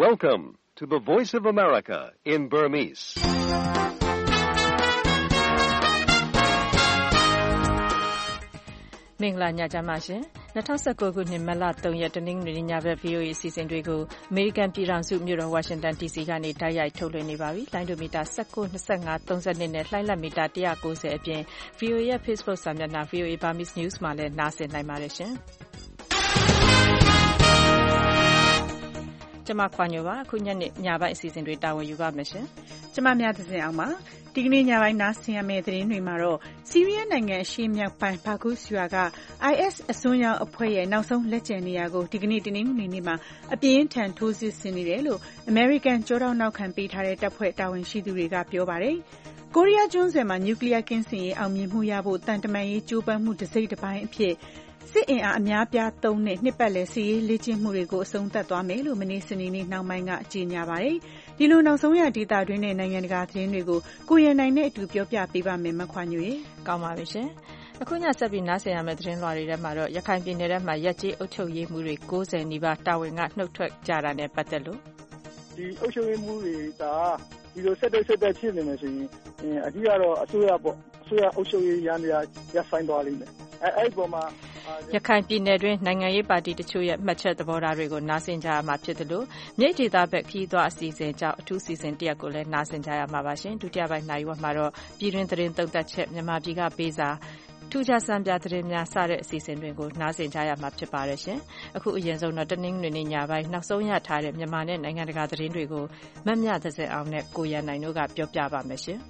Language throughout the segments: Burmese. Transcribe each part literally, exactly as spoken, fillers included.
Welcome to the Voice of America in Burmese. ။မင်္ဂလာညချမ်းပါရှင်။၂၀၁၉ခုနှစ်မတ်လ၃ရက်တနင်္ဂနွေနေ့ညဘက် ဗွီအိုအေ အစီအစဉ်တွေကိုအမေရိကန်ပြည်ထောင်စုမြို့တော်ဝါရှင်တန်ဒီစီကနေတိုက်ရိုက်ထုတ်လွှင့်နေပါပြီ။လိုင်းဒိုမီတာ၁၉, ၂၅, ၃၂နဲ့လှိုင်းလက်မီတာ၁၉၀အပြင် ဗွီအိုအေရဲ့ Facebook စာမျက်နှာ ဗွီအိုအေ Burmese News မှာလည်းနားဆင်နိုင်ပါတယ်ရှင်။ကျမခွာညိုပါအခုညနေညပိုင်းအစီအစဉ်တွေတာဝန်ယူပါမယ်ရှင်။ကျမများသစဉ်အောင်ပါဒီကနေ့ညပိုင်းနားဆင်ရမယ့်သတင်းတွေမှာတော့ဆီးရီးယားနိုင်ငံအရှေ့မြောက်ပိုင်းဘာကူးရွာက အိုင်အက်စ် အစွန်းရောက်အဖွဲ့ရဲ့နောက်ဆုံးလက်ကျန်နေရာကိုဒီကနေ့တနင်္ဂနွေနေ့မှာအပြင်းထန်ထိုးစစ်ဆင်နေတယ်လို့အမေရိကန်ကြောထောက်နောက်ခံပေးထားတဲ့တပ်ဖွဲ့တာဝန်ရှိသူတွေကပြောပါတယ်။ကိုရီးယားကျွန်းဆွယ်မှာနျူကလ িয়ার ကင်းစင်ရေးအောင်မြင်မှုရဖို့တန်တမာရေးကြိုးပမ်းမှုတစ်စိတ်တစ်ပိုင်းအဖြစ်စစ်အင်အားအများပြားသုံးတဲ့နှစ်ပတ်လည်စစ်ရေးလေ့ကျင့်မှုတွေကိုအဆုံးသတ်သွားမယ်လို့မနေ့စနေနေ့နောက်ပိုင်းကကြေညာပါတယ်။ဒီလိုနောက်ဆုံးရဒေတာတွင်းနဲ့နိုင်ငံတကာသတင်းတွေကိုကိုရန်နိုင်နဲ့အတူပြောပြပေးပါမယ်မခွာညိုရေ။ကောင်းပါပြီရှင်။အခုညဆက်ပြီးနားဆင်ရမယ့်သတင်းလွှာတွေထဲမှာတော့ရခိုင်ပြည်နယ်ထဲမှာရက်ကျေးအုပ်ချုပ်ရေးမှုတွေကိုးဆယ်နီးပါးတာဝန်ကနှုတ်ထွက်ကြတာနဲ့ပတ်သက်လို့ဒီအုပ်ချုပ်ရေးမှုတွေကဒီလိုဆက်တဲ့ဆက်တဲ့ဖြစ်နေမယ်ဆိုရင်အကြီးကတော့အစိုးရပေါ့အစိုးရအုပ်ချုပ်ရေးရန်ရရဆိုင်သွားလိမ့်မယ်အဲအဲ့ဒီပေါ်မှာရခိုင်ပြည်နယ်တွင်နိုင်ငံရေးပါတီတချို့ရဲ့မှတ်ချက်သဘောထားတွေကိုနားဆင်ကြရမှာဖြစ်တယ်လို့မြိတ်ဒေသဘက်ခီးသွားအစီအစဉ်ကြောင့်အထူးစီစဉ်တရက်ကိုလည်းနားဆင်ကြရမှာပါရှင်ဒုတိယပိုင်းနိုင်ဝက်မှာတော့ပြည်တွင်းသတင်းသုံးသပ်ချက်မြန်မာပြည်ကပေးစာထူးခြားစံပြသတင်းများစတဲ့အစီအစဉ်တွေကိုနားဆင်ကြရမှာဖြစ်ပါတယ်ရှင်အခုအရင်ဆုံးတော့တနင်္ဂနွေနေ့ညပိုင်းနောက်ဆုံးရထားတဲ့မြန်မာနဲ့နိုင်ငံတကာသတင်းတွေကိုမတ်မြသစင်အောင်နဲ့ကိုရန်နိုင်တို့ကပြောပြပါမယ်ရှင်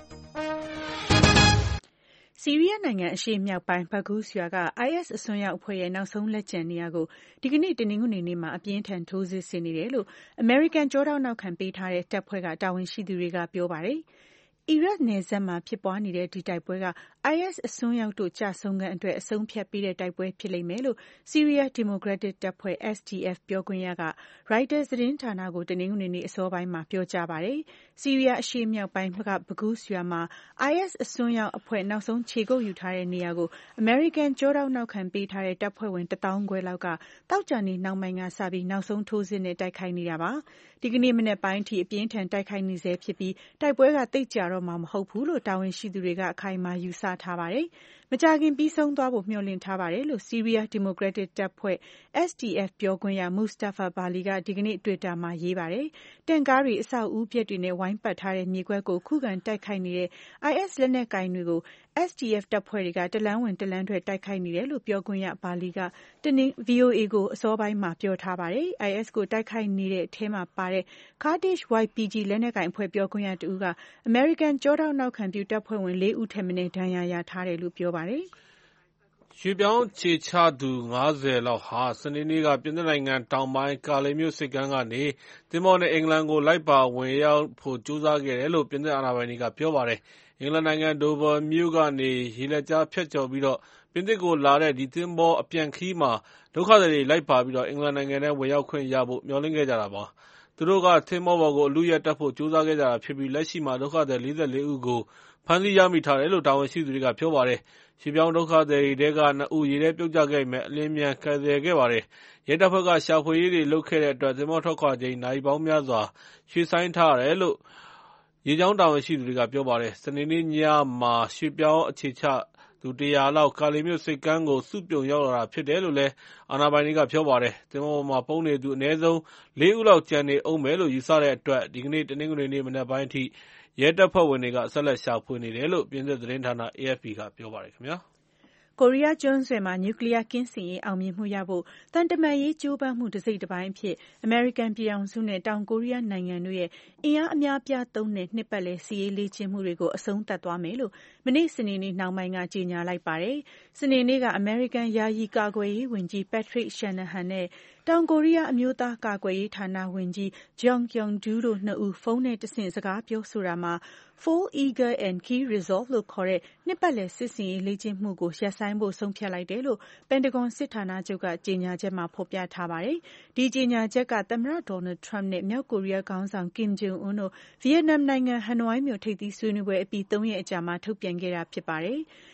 ဆီးရီးယားနိုင်ငံအရှေ့မြောက်ပိုင်းဘာကူးရွာက အိုင်အက်စ် အစွန်းရောက်အဖွဲ့ရဲ့နောက်ဆုံးလက်ကျန်နေရာကိုဒီကနေ့တနင်္ဂနွေနေ့မှာအပြင်းထန်ထိုးစစ်ဆင်နေတယ်လို့အမေရိကန်ကြောထောက်နောက်ခံပေးထားတဲ့တပ်ဖွဲ့ကတာဝန်ရှိသူတွေကပြောပါတယ်။အီရတ်နယ်စပ်မှာဖြစ်ပွားနေတဲ့ဒီတိုက်ပွဲက အိုင်အက်စ် အစွန်းရောက်တို့ကြဆုံးခန်းအတွက်အဆုံးဖြတ်ပေးတဲ့တိုက်ပွဲဖြစ်လိမ့်မယ်လို့ဆီးရီးယားဒီမိုကရက်တစ်တပ်ဖွဲ့ S D F ပြောခွင့်ရက Reuters သတင်းဌာနကိုတနင်္ဂနွေနေ့အစောပိုင်းမှာပြောကြားပါတယ်။ဆီးရီးယားအရှေ့မြောက်ပိုင်းကဘာကူးရွာမှာ အိုင်အက်စ် အစွန်းရောက်အဖွဲ့နောက်ဆုံးခြေကုပ်ယူထားတဲ့နေရာကိုအမေရိကန်ကြောထောက်နောက်ခံပေးထားတဲ့တပ်ဖွဲ့ဝင်တစ်သောင်းခွဲလောက်ကသောကြာနေ့နောက်ပိုင်းကစပြီးနောက်ဆုံးထိုးစစ်နဲ့တိုက်ခိုက်နေတာပါ။ဒီကနေ့မနက်ပိုင်းအထိအပြင်းထန်တိုက်ခိုက်နေဆဲဖြစ်ပြီးတိုက်ပွဲကသိပ်ကြာတော့မှာမဟုတ်ဘူးလို့တာဝန်ရှိသူတွေကအခိုင်အမာယူဆထားပါတယ်။မကြာခင်ပြီးဆုံးသွားဖို့မျှော်လင့်ထားပါတယ်လို့ဆီးရီးယားဒီမိုကရက်တစ်တပ်ဖွဲ့ S D F ပြောခွင့်ရ Mustafa Bali ကဒီကနေ့ Twitter မှာရေးပါတယ်။တင့်ကားတွေအဆောက်အဦပျက်တွေနဲ့ဝိုင်းပတ်ထားတဲ့မြေကွက်ကိုခုခံတိုက်ခိုက်နေတဲ့ အိုင်အက်စ် လက်နက်ကိုင်တွေကို S D F တပ်ဖွဲ့တွေကတလန်းဝင်တလန်းထွက်တိုက်ခိုက်နေတယ်လို့ပြောခွင့်ရ Bali က V O A ကိုအစောပိုင်းမှာပြောထားပါတယ်။ အိုင်အက်စ် ကိုတိုက်ခိုက်နေတဲ့အထဲမှာပါတဲ့ Kurdish Y P G လက်နက်ကိုင်အဖွဲ့ပြောခွင့်ရတဦးကအမေရိကန်ကြောထောက်နောက်ခံပြုတပ်ဖွဲ့ဝင်လေးဦးထက်မနည်းဒဏ်ရာရထားတယ်လို့ပြောပါတယ်။ရွှေ့ပြောင်းအခြေချသူငါးဆယ်လောက်ဟာစနေနေ့ကပြင်သစ်နိုင်ငံတောင်ပိုင်းကာလေမြို့ဆိပ်ကမ်းကနေသင်္ဘောနဲ့အင်္ဂလန်ကိုလိုက်ပါဝင်ရောက်ဖို့ကြိုးစားခဲ့တယ်လို့ပြင်သစ်အာဏာပိုင်တွေကပြောပါတယ်။အင်္ဂလန်နိုင်ငံဒိုဗာမြို့ကနေရေလက်ကြားဖြတ်ကျော်ပြီးပြင်သစ်ကိုလာတဲ့ဒီသင်္ဘောအပြန်ခရီးမှာဒုက္ခသည်တွေလိုက်ပါပြီးအင်္ဂလန်နိုင်ငံထဲဝင်ရောက်ခွင့်ရဖို့မျှော်လင့်ခဲ့ကြတာပါ။သူတို့ကသင်္ဘောပေါ်ကိုအလုယက်တက်ဖို့ကြိုးစားခဲ့ကြတာဖြစ်ပြီးလက်ရှိမှာဒုက္ခသည်လေးဆယ်လေးဦးကိုဖမ်းဆီးရမိထားတယ်လို့တာဝန်ရှိသူတွေကပြောပါတယ်။ရွှေ့ပြောင်းဒုက္ခသည်တွေထဲကနှစ်ဦးရေထဲပြုတ်ကျခဲ့ပေမဲ့အလျင်အမြန်ကယ်ဆယ်ခဲ့ပါတယ်။ရဲတပ်ဖွဲ့ကရှာဖွေရေးတွေလုပ်ခဲ့တဲ့အတွက်သင်္ဘောထွက်ခွာချိန်နာရီပေါင်းများစွာရွှေ့ဆိုင်းထားရတယ်လို့ရေကြောင်းတာဝန်ရှိသူတွေကပြောပါတယ်။စနေနေ့ညမှာရွှေ့ပြောင်းအခြေချသူတရာလောက်ကာလေမြို့ဆိပ်ကမ်းကိုစုပြုံရောက်လာတာဖြစ်တယ်လို့လည်းအာဏာပိုင်တွေကပြောပါတယ်။သင်္ဘောပေါ်မှာပုန်းနေသူအနည်းဆုံးလေးဦးလောက်ကျန်နေဦးမယ်လို့ယူဆတဲ့အတွက်ဒီကနေ့တနင်္ဂနွေနေ့မနက်ပိုင်းအထိရဲတပ်ဖွဲ့ဝင်တွေကဆက်လက်ရှာဖွေနေတယ်လို့ပြင်သစ်သတင်းဌာန A F P ကပြောပါတယ်ခင်ဗျာ။ကိုရီးယားကျွန်းဆွယ်မှာနျူကလ িয়ার ကင်းစင်ရေးအောင်မြင်မှုရဖို့တန်တမာရေးကြိုးပမ်းမှုတစ်စိတ်တစ်ပိုင်းအဖြစ်အမေရိကန်ပြည်ထောင်စုနဲ့တောင်ကိုရီးယားနိုင်ငံတို့ရဲ့အင်အားအများပြားသုံးတဲ့နှစ်ပတ်လည်စစ်ရေးလေ့ကျင့်မှုတွေကိုအဆုံးသတ်သွားမယ်လို့မနေ့စနေနေ့နှောင်းပိုင်းကကြေညာလိုက်ပါတယ်။စနေနေ့ကအမေရိကန်ယာယီကာကွယ်ရေးဝန်ကြီး Patrick Shanahan နဲ့တောင်ကိုရီးယားအမျိုးသားကာကွယ်ရေးဌာနဝန်ကြီး Jong Kyung-do တို့နှစ်ဦးဖုန်းနဲ့တဆင့်စကားပြောဆိုတာမှာ Fall Eagle and Key Resolve လို့ခေါ်တဲ့နှစ်ပတ်လည်စစ်ဆင်ရေးလေ့ကျင့်မှုကိုရပ်ဆိုင်းဖို့ဆုံးဖြတ်လိုက်တယ်လို့ပန်တဂွန်စစ်ဌာနချုပ်ကကြေညာချက်မှာဖော်ပြထားပါတယ်။ဒီကြေညာချက်ကသမ္မတ Donald Trump နဲ့မြောက်ကိုရီးယားခေါင်းဆောင် Kim Jong Un တို့ဗီယက်နမ်နိုင်ငံဟနွိုင်းမြို့ထိပ်သီးဆွေးနွေးပွဲအပြီးသုံးရက်အကြာမှာထုတ်ပြန်ခဲ့တာဖြစ်ပါတယ်။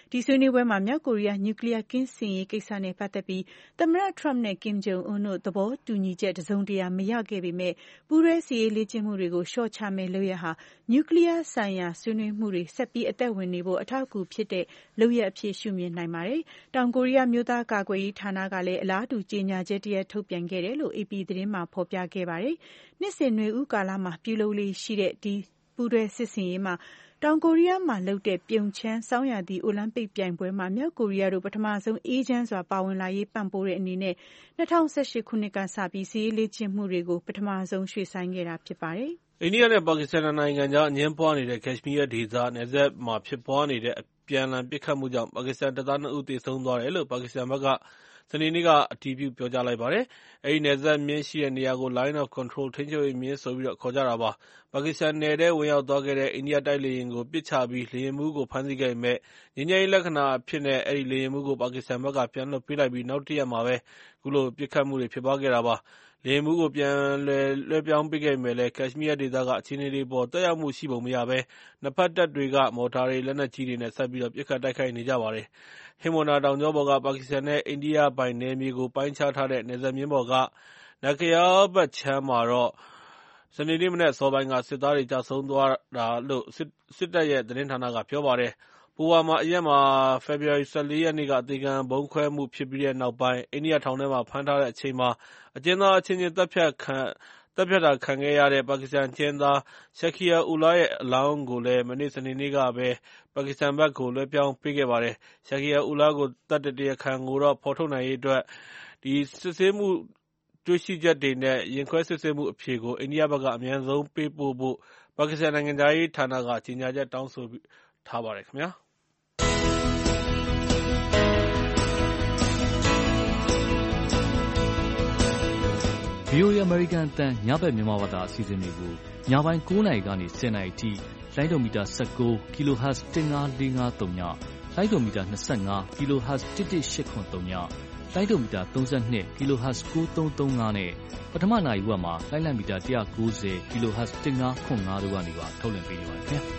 ဒီဆွေးနွေးပွဲမှာမြောက်ကိုရီးယားနျူကလ িয়ার ကင်းစင်ရေးကိစ္စနဲ့ပတ်သက်ပြီးသမ္မတ Trump နဲ့ Kim Jong Un တို့သဘောတူညီချက်တစုံတရာမရခဲ့ပေမဲ့ပူးတွဲစစ်ရေးလေ့ကျင့်မှုတွေကိုလျှော့ချမယ့်လုပ်ရပ်ဟာနျူကလ িয়ার ဆိုင်ရာဆွေးနွေးမှုတွေဆက်ပြီးအသက်ဝင်နေဖို့အထောက်အကူဖြစ်တဲ့လုပ်ရပ်အဖြစ်ရှုမြင်နိုင်ပါတယ်။တောင်ကိုရီးယားမျိုးသားကာကွယ်ရေးဌာနကလည်းအလားတူကြေညာချက်တရပ်ထုတ်ပြန်ခဲ့တယ်လို့ အေပီ သတင်းမှာဖော်ပြခဲ့ပါတယ်။နှစ်စဉ်နွေဦးကာလမှာပြုလုပ်လေ့ရှိတဲ့ဒီပူးတွဲစစ်ဆင်ရေးမှာတောင်ကိုရီးယားမှာလုပ်တဲ့ပြုံချမ်းဆောင်းရာသီအိုလံပစ်ပြိုင်ပွဲမှာမြောက်ကိုရီးယားတို့ပထမဆုံးအေးချမ်းစွာပါဝင်လာရေးပံ့ပိုးတဲ့အနေနဲ့၂၀၁၈ခုနှစ်ကစပြီးစစ်ရေးလေ့ကျင့်မှုတွေကိုပထမဆုံးရွှေ့ဆိုင်းခဲ့တာဖြစ်ပါတယ်။အိန္ဒိယနဲ့ပါကစ္စတန်နိုင်ငံကြားအငြင်းပွားနေတဲ့ကက်ရှ်မီးယားဒေသနယ်စပ်မှာဖြစ်ပွားနေတဲ့အပြန်အလှန်ပစ်ခတ်မှုကြောင့်ပါကစ္စတန်တပ်သားနှစ်ဦးသေဆုံးသွားတယ်လို့ပါကစ္စတန်ဘက်ကစနေနေ့ကအတည်ပြုပြောကြားလိုက်ပါတယ်။အဲဒီနယ်စပ်မျဉ်းရှိတဲ့နေရာကို Line of Control ထိန်းချုပ်ရေးမျဉ်းဆိုပြီးခေါ်ကြတာပါ။ပါကစ္စတန်နယ်ထဲဝင်ရောက်သွားခဲ့တဲ့အိန္ဒိယတိုက်လေယာဉ်ကိုပစ်ချပြီးလေယာဉ်မှူးကိုဖမ်းဆီးခဲ့ပေမဲ့ငြိမ်းချမ်းရေးလက္ခဏာအဖြစ်နဲ့အဲဒီလေယာဉ်မှူးကိုပါကစ္စတန်ဘက်ကပြန်လွှတ်ပေးလိုက်ပြီးနောက်တရက်မှာပဲအခုလိုပစ်ခတ်မှုတွေဖြစ်ပွားခဲ့တာပါ။လေယာဉ်မှူးကိုပြန်လည်လွှဲပြောင်းပေးခဲ့ပေမဲ့လည်းကက်ရှ်မီးယားဒေသကအခြေအနေတွေအပေါ်သက်ရောက်မှုရှိပုံမရဘဲနှစ်ဖက်တပ်တွေကမော်တာတွေလက်နက်ကြီးတွေနဲ့ဆက်ပြီးပစ်ခတ်တိုက်ခိုက်နေကြပါတယ်။ဟိမဝန္တာတောင်ကြောပေါ်ကပါကစ္စတန်နဲ့အိန္ဒိယပိုင်နယ်မြေကိုပိုင်းခြားထားတဲ့နယ်စပ်မျဉ်းပေါ်ကနက်ခယားဘက်ခြမ်းမှာတော့စနေနေ့မနက်အစောပိုင်းကစစ်သားတွေကျဆုံးသွားတာလို့စစ်တပ်ရဲ့သတင်းဌာနကပြောပါတယ်။ပူဝါမာအရပ်မှာဖေဖော်ဝါရီ၁၄ရက်နေ့ကအသေခံဗုံးခွဲမှုဖြစ်ပြီးတဲ့နောက်ပိုင်းအိန္ဒိယထောင်ထဲမှာဖမ်းထားတဲ့အချိန်မှာအကျဉ်းသားအချင်းချင်းတပ်ဖြတ်ခံတပ်ဖြတ်တာခံခဲ့ရတဲ့ပါကစ္စတန်အကျဉ်းသား Shakir Ullah ရဲ့အလောင်းကိုလည်းမနေ့စနေနေ့ကပဲပါကစ္စတန်ဘက်ကိုလွှဲပြောင်းပေးခဲ့ပါတယ်။ Shakir Ullah ကိုသတ်တဲ့တရားခံကိုတော့ဖော်ထုတ်နိုင်ရေးအတွက်စစ်ဆေးမှုတွေ့ရှိချက်တွေနဲ့ရင်ခွဲစစ်ဆေးမှုအဖြေကိုအိန္ဒိယဘက်ကအမြန်ဆုံးပေးပို့ဖို့ပါကစ္စတန်နိုင်ငံခြားရေးဌာနကကြေညာချက်တောင်းဆိုထားပါတယ်ခင်ဗျာ။ဗွီအိုအေ American အသံညဘက်မြန်မာဘာသာအစီအစဉ်တွေကိုညပိုင်း၉နာရီကနေ၁၀နာရီအထိလိုင်းဒိုမီတာ၁၉ kHz ၁၅၄၅၃ညလိုင်းဒိုမီတာ၂၅ kHz ၁၁၈၇၃ညလိုင်းဒိုမီတာ၃၂ kHz ၉၃၃၅နဲ့ပထမနာရီဝက်မှာလိုင်းလံမီတာ၁၉၀ kHz ၁၅၇၅တို့ကနေပါထုတ်လွှင့်ပေးနေပါတယ်ခင်ဗျာ။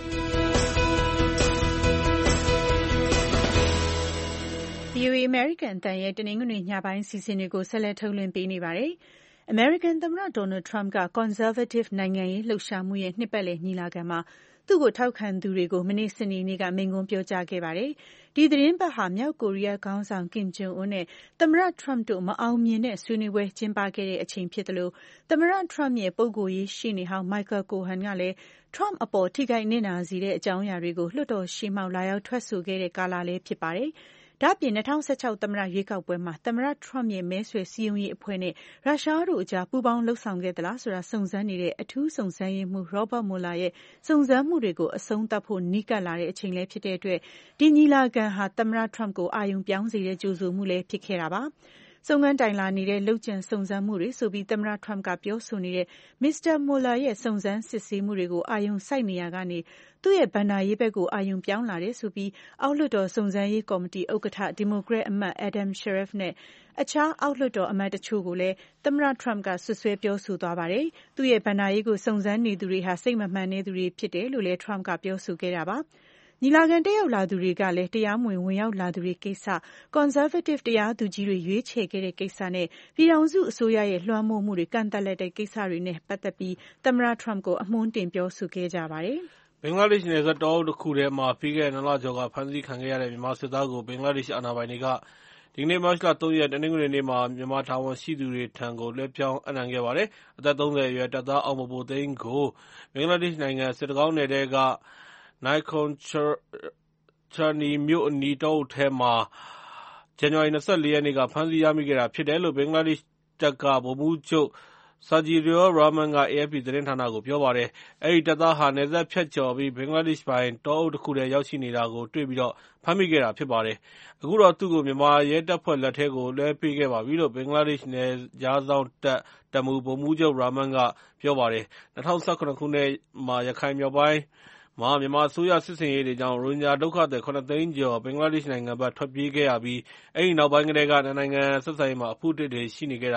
ဗွီအိုအေ American အသံရဲ့တနင်္ဂနွေညပိုင်းအစီအစဉ်တွေကိုဆက်လက်ထုတ်လွှင့်ပေးနေပါတယ်။ အမေရိကန်သမ္မတ Donald Trump က Conservative နိုင်ငံရေးလှုပ်ရှားမှုရဲ့နှစ်ပတ်လည်ညီလာခံမှာသူ့ကိုထောက်ခံသူတွေကိုမနေ့စနေနေ့ကမိန့်ခွန်းပြောကြားခဲ့ပါတယ်။ဒီသီတင်းပတ်ဟာမြောက်ကိုရီးယားခေါင်းဆောင် Kim Jong Un နဲ့သမ္မတ Trump တို့မအောင်မြင်တဲ့ဆွေးနွေးပွဲကျင်းပခဲ့တဲ့အချိန်ဖြစ်သလိုသမ္မတ Trump ရဲ့ပုဂ္ဂိုလ်ရေးရှေ့နေဟောင်း Michael Cohen ကလည်း Trump အပေါ်ထိခိုက်နစ်နာစေတဲ့အကြောင်းအရာတွေကိုလွှတ်တော်ရှေ့မှောက်လာရောက်ထွက်ဆိုခဲ့တဲ့ကာလလည်းဖြစ်ပါတယ်။ဒါ့အပြင်၂၀၁၆သမ္မတရွေးကောက်ပွဲမှာသမ္မတ Trump ရဲ့မဲဆွယ်စည်းရုံးရေးအဖွဲ့နဲ့ရုရှားတို့အကြားပူးပေါင်းလုပ်ဆောင်ခဲ့သလားဆိုတာစုံစမ်းနေတဲ့အထူးစုံစမ်းရေးမှူး Robert Mueller ရဲ့စုံစမ်းမှုတွေကိုအဆုံးသတ်ဖို့နီးကပ်လာတဲ့အချိန်လည်းဖြစ်တဲ့အတွက်ဒီညီလာခံဟာသမ္မတ Trump ကိုအာရုံပြောင်းစေတဲ့ကြိုဆိုမှုလည်းဖြစ်ခဲ့တာပါ။စုံစမ်းတိုင်လာနေတဲ့လုပ်ကြံစုံစမ်းမှုတွေဆိုပြီးသမ္မတ Trump ကပြောဆိုနေတဲ့မစ္စတာ Mueller ရဲ့စုံစမ်းစစ်ဆေးမှုတွေကိုအာရုံစိုက်နေရာကနေသူ့ရဲ့ဘဏ္ဍာရေးဘက်ကိုအာရုံပြောင်းလာတယ်ဆိုပြီးအောက်လွှတ်တော်စုံစမ်းရေးကော်မတီဥက္ကဋ္ဌဒီမိုကရက်အမတ် Adam Schiff နဲ့အခြားအောက်လွှတ်တော်အမတ်တချို့ကိုလည်းသမ္မတ Trump ကဆွဆွဲပြောဆိုသွားပါတယ်။သူ့ရဲ့ဘဏ္ဍာရေးကိုစုံစမ်းနေသူတွေဟာစိတ်မမှန်တဲ့သူတွေဖြစ်တယ်လို့လည်း Trump ကပြောဆိုခဲ့တာပါ။ညီလာခံတက်ရောက်လာသူတွေကလည်းတရားမဝင်ဝင်ရောက်လာသူတွေကိစ္စ Conservative တရားသူကြီးတွေရွေးချယ်ခဲ့တဲ့ကိစ္စနဲ့ပြည်ထောင်စုအစိုးရရဲ့လွှမ်းမိုးမှုတွေကန့်သတ်လိုက်တဲ့ကိစ္စတွေနဲ့ပတ်သက်ပြီးသမ္မတ Trump ကိုအမွှမ်းတင်ပြောဆိုခဲ့ကြပါတယ်။ဘင်္ဂလားဒေ့ရှ်နယ်စပ်တောအုပ်တစ်ခုထဲမှာပြီးခဲ့တဲ့နှစ်လကျော်ကဖမ်းဆီးခံခဲ့ရတဲ့မြန်မာစစ်သားကိုဘင်္ဂလားဒေ့ရှ်အာဏာပိုင်တွေကဒီကနေ့မတ်လ၃ရက်တနင်္ဂနွေနေ့မှာမြန်မာတာဝန်ရှိသူတွေထံကိုလွှဲပြောင်းအပ်နှံခဲ့ပါတယ်။အသက်၃၀အရွယ်တပ်သားအောင်မဘိုသိန်းကိုဘင်္ဂလားဒေ့ရှ်နိုင်ငံစစ်တကောင်းနယ်ထဲကနိုင်ခွန်ချာနီမြို့အနီးတောအုပ်ထဲမှာဇန်နဝါရီ၂၄ရက်နေ့ကဖမ်းဆီးရမိခဲ့တာဖြစ်တယ်လို့ဘင်္ဂလားဒေ့ရှ်တပ်ကဗိုလ်မှူးချုပ်Sajidur Rahman က အေအက်ဖ်ပီ သတင်းဌာနကိုပြောပါတယ်။အဲဒီတပ်သားဟာနယ်စပ်ဖြတ်ကျော်ပြီးဘင်္ဂလားဒေ့ရှ်ပိုင်တောအုပ်တစ်ခုထဲရောက်ရှိနေတာကိုတွေ့ပြီးဖမ်းမိခဲ့တာဖြစ်ပါတယ်။အခုတော့သူ့ကိုမြန်မာရဲတပ်ဖွဲ့လက်ထဲကိုလွှဲပေးခဲ့ပါပြီလို့ဘင်္ဂလားဒေ့ရှ်နယ်ခြားစောင့်တပ်တပ်မှူးဗိုလ်မှူးချုပ် Rahman ကပြောပါတယ်။၂၀၁၇ခုနှစ်မှာရခိုင်မြောက်ပိုင်းမှာမြန်မာအစိုးရစစ်ဆင်ရေးတွေကြောင့်ရိုဟင်ဂျာဒုက္ခသည်ခုနှစ်သိန်းကျော်ဘင်္ဂလားဒေ့ရှ်နိုင်ငံဘက်ထွက်ပြေးခဲ့ရပြီးအဲဒီနောက်ပိုင်းကတည်းကနှစ်နိုင်ငံဆက်ဆံရေးမှာအဖုအထစ်တွေရှိနေခဲ့တာ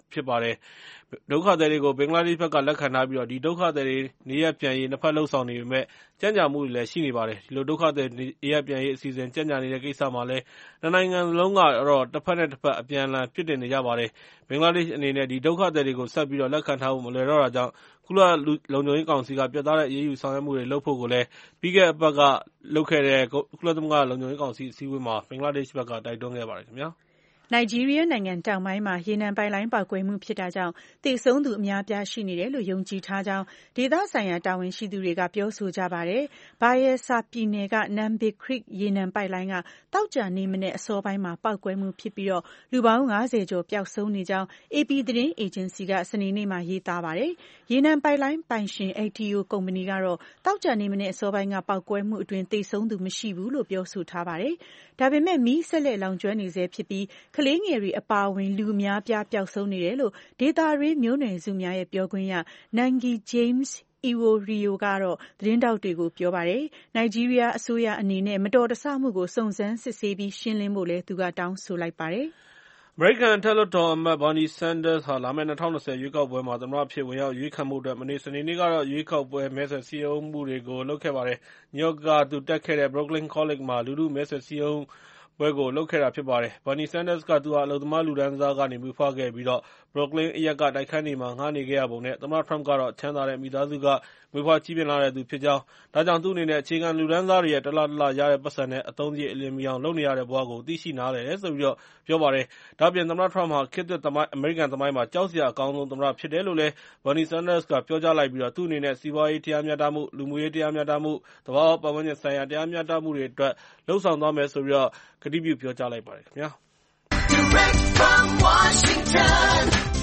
ဖြစ်ပါတယ်။ဒုက္ခသည်တွေကိုဘင်္ဂလားဒေ့ရှ်ဘက်ကလက်ခံထားပြီးတော့ဒီဒုက္ခသည်တွေနေရပ်ပြန်ရေးနှစ်ဖက်လှုပ်ဆောင်နေပေမဲ့ကြံ့ကြာမှုတွေလည်းရှိနေပါတယ်။ဒီလိုဒုက္ခသည်နေရပ်ပြန်ရေးအစီအစဉ်ကြံ့ကြာနေတဲ့ကိစ္စမှာလည်းနှစ်နိုင်ငံလုံးကတော့တစ်ဖက်နဲ့တစ်ဖက်အပြန်အလှန်ပြစ်တင်နေကြပါတယ်။ဘင်္ဂလားဒေ့ရှ်အနေနဲ့ဒီဒုက္ခသည်တွေကိုဆက်ပြီးတော့လက်ခံထားဖို့မလွယ်တော့တာကြောင့်ကုလလုံခြုံရေးကောင်စီကပြတ်သားတဲ့အရေးယူဆောင်ရွက်မှုတွေလုပ်ဖို့ကိုလည်းပြီးခဲ့တဲ့အပတ်ကလုပ်ခဲ့တဲ့ကုလသမဂ္ဂလုံခြုံရေးကောင်စီအစည်းအဝေးမှာဘင်္ဂလားဒေ့ရှ်ဘက်ကတိုက်တွန်းခဲ့ပါတယ်ခင်ဗျာ။နိုင်ဂျီးရီးယားနိုင်ငံတောင်ပိုင်းမှာရေနံပိုက်လိုင်းပေါက်ကွဲမှုဖြစ်တာကြောင့်သေဆုံးသူအများပြားရှိနေတယ်လို့ယုံကြည်ထားကြောင်းဒေသဆိုင်ရာတာဝန်ရှိသူတွေကပြောဆိုကြပါတယ်။ဘာရဲဆာပြည်နယ်က Nambe Creek ရေနံပိုက်လိုင်းကတောက်ကြနေမနဲ့အစောပိုင်းမှာပေါက်ကွဲမှုဖြစ်ပြီးတော့လူပေါင်း၅၀ကျော်ပျောက်ဆုံးနေကြောင်း အေပီ သတင်းအေဂျင်စီကစနေနေ့မှာရေးသားပါတယ်။ရေနံပိုက်လိုင်းပိုင်ရှင် အေတီအို ကုမ္ပဏီကတော့တောက်ကြနေမနဲ့အစောပိုင်းကပေါက်ကွဲမှုအတွင်းသေဆုံးသူမရှိဘူးလို့ပြောဆိုထားပါတယ်။ဒါပေမဲ့မီးဆက်လက်လောင်ကျွမ်းနေဆဲဖြစ်ပြီးကလေးငယ်တွေအပါအဝင်လူအများပြားပျောက်ဆုံးနေတယ်လို့ဒေတာရေးမျိုးနွယ်စုများရဲ့ပြောခွင့်ရ Nangi James Iworio ကတော့သတင်းတောက်တွေကိုပြောပါတယ်။နိုင်ဂျီးရီးယားအစိုးရအနေနဲ့မတော်တဆမှုကိုစုံစမ်းစစ်ဆေးပြီးရှင်းလင်းဖို့လည်းသူကတောင်းဆိုလိုက်ပါတယ်။အမေရိကန်အထက်လွှတ်တော်အမတ် Bernie Sanders ဟာလာမယ့်၂၀၂၀ရွေးကောက်ပွဲမှာသမ္မတအဖြစ်ဝင်ရောက်ရွေးခံဖို့အတွက်မနေ့စနေနေ့ကတော့ရွေးကောက်ပွဲမဲဆွယ်စည်းရုံးမှုတွေကိုလုပ်ခဲ့ပါတယ်။နယူးယောက်ကသူတက်ခဲ့တဲ့ Brooklyn College မှာလူထုမဲဆွယ်စည်းရုံးပွဲကိုလုပ်ခဲ့တာဖြစ်ပါတယ်။ Bernie Sanders ကသူဟာအလုပ်သမားလူတန်းစားကနေမူဖွားခဲ့ပြီးတော့ Brooklyn အရပ်ကတိုက်ခန်းတွေမှာငှားနေခဲ့ရပုံနဲ့သမ္မတ Trump ကတော့ချမ်းသာတဲ့မိသားစုကမွေးဖွားကြီးပြင်းလာတဲ့သူဖြစ်ကြောင်းဒါကြောင့်သူ့အနေနဲ့အခြေခံလူတန်းစားတွေရဲ့တလတလရတဲ့ပတ်စံနဲ့အသုံးစရိတ်အလျင်မီအောင်လုပ်နေရတဲ့ဘဝကိုသိရှိနားလည်တယ်ဆိုပြီးတော့ပြောပါတယ်။ဒါ့အပြင်သမ္မတ Trump ဟာခေတ်သစ်အမေရိကန်သမိုင်းမှာကြောက်စရာအကောင်းဆုံးသမ္မတဖြစ်တယ်လို့လည်း Bernie Sanders ကပြောကြားလိုက်ပြီးတော့သူ့အနေနဲ့စီးပွားရေးတရားမျှတမှု၊လူမှုရေးတရားမျှတမှု၊သဘာဝပတ်ဝန်းကျင်ဆိုင်ရာတရားမျှတမှုတွေအတွက်လုပ်ဆောင်သွားမယ်ဆိုပြီးတော့ကတိပြုပြောကြားလိုက်ပါတယ်ခင်ဗျာ။ Direct from Washington,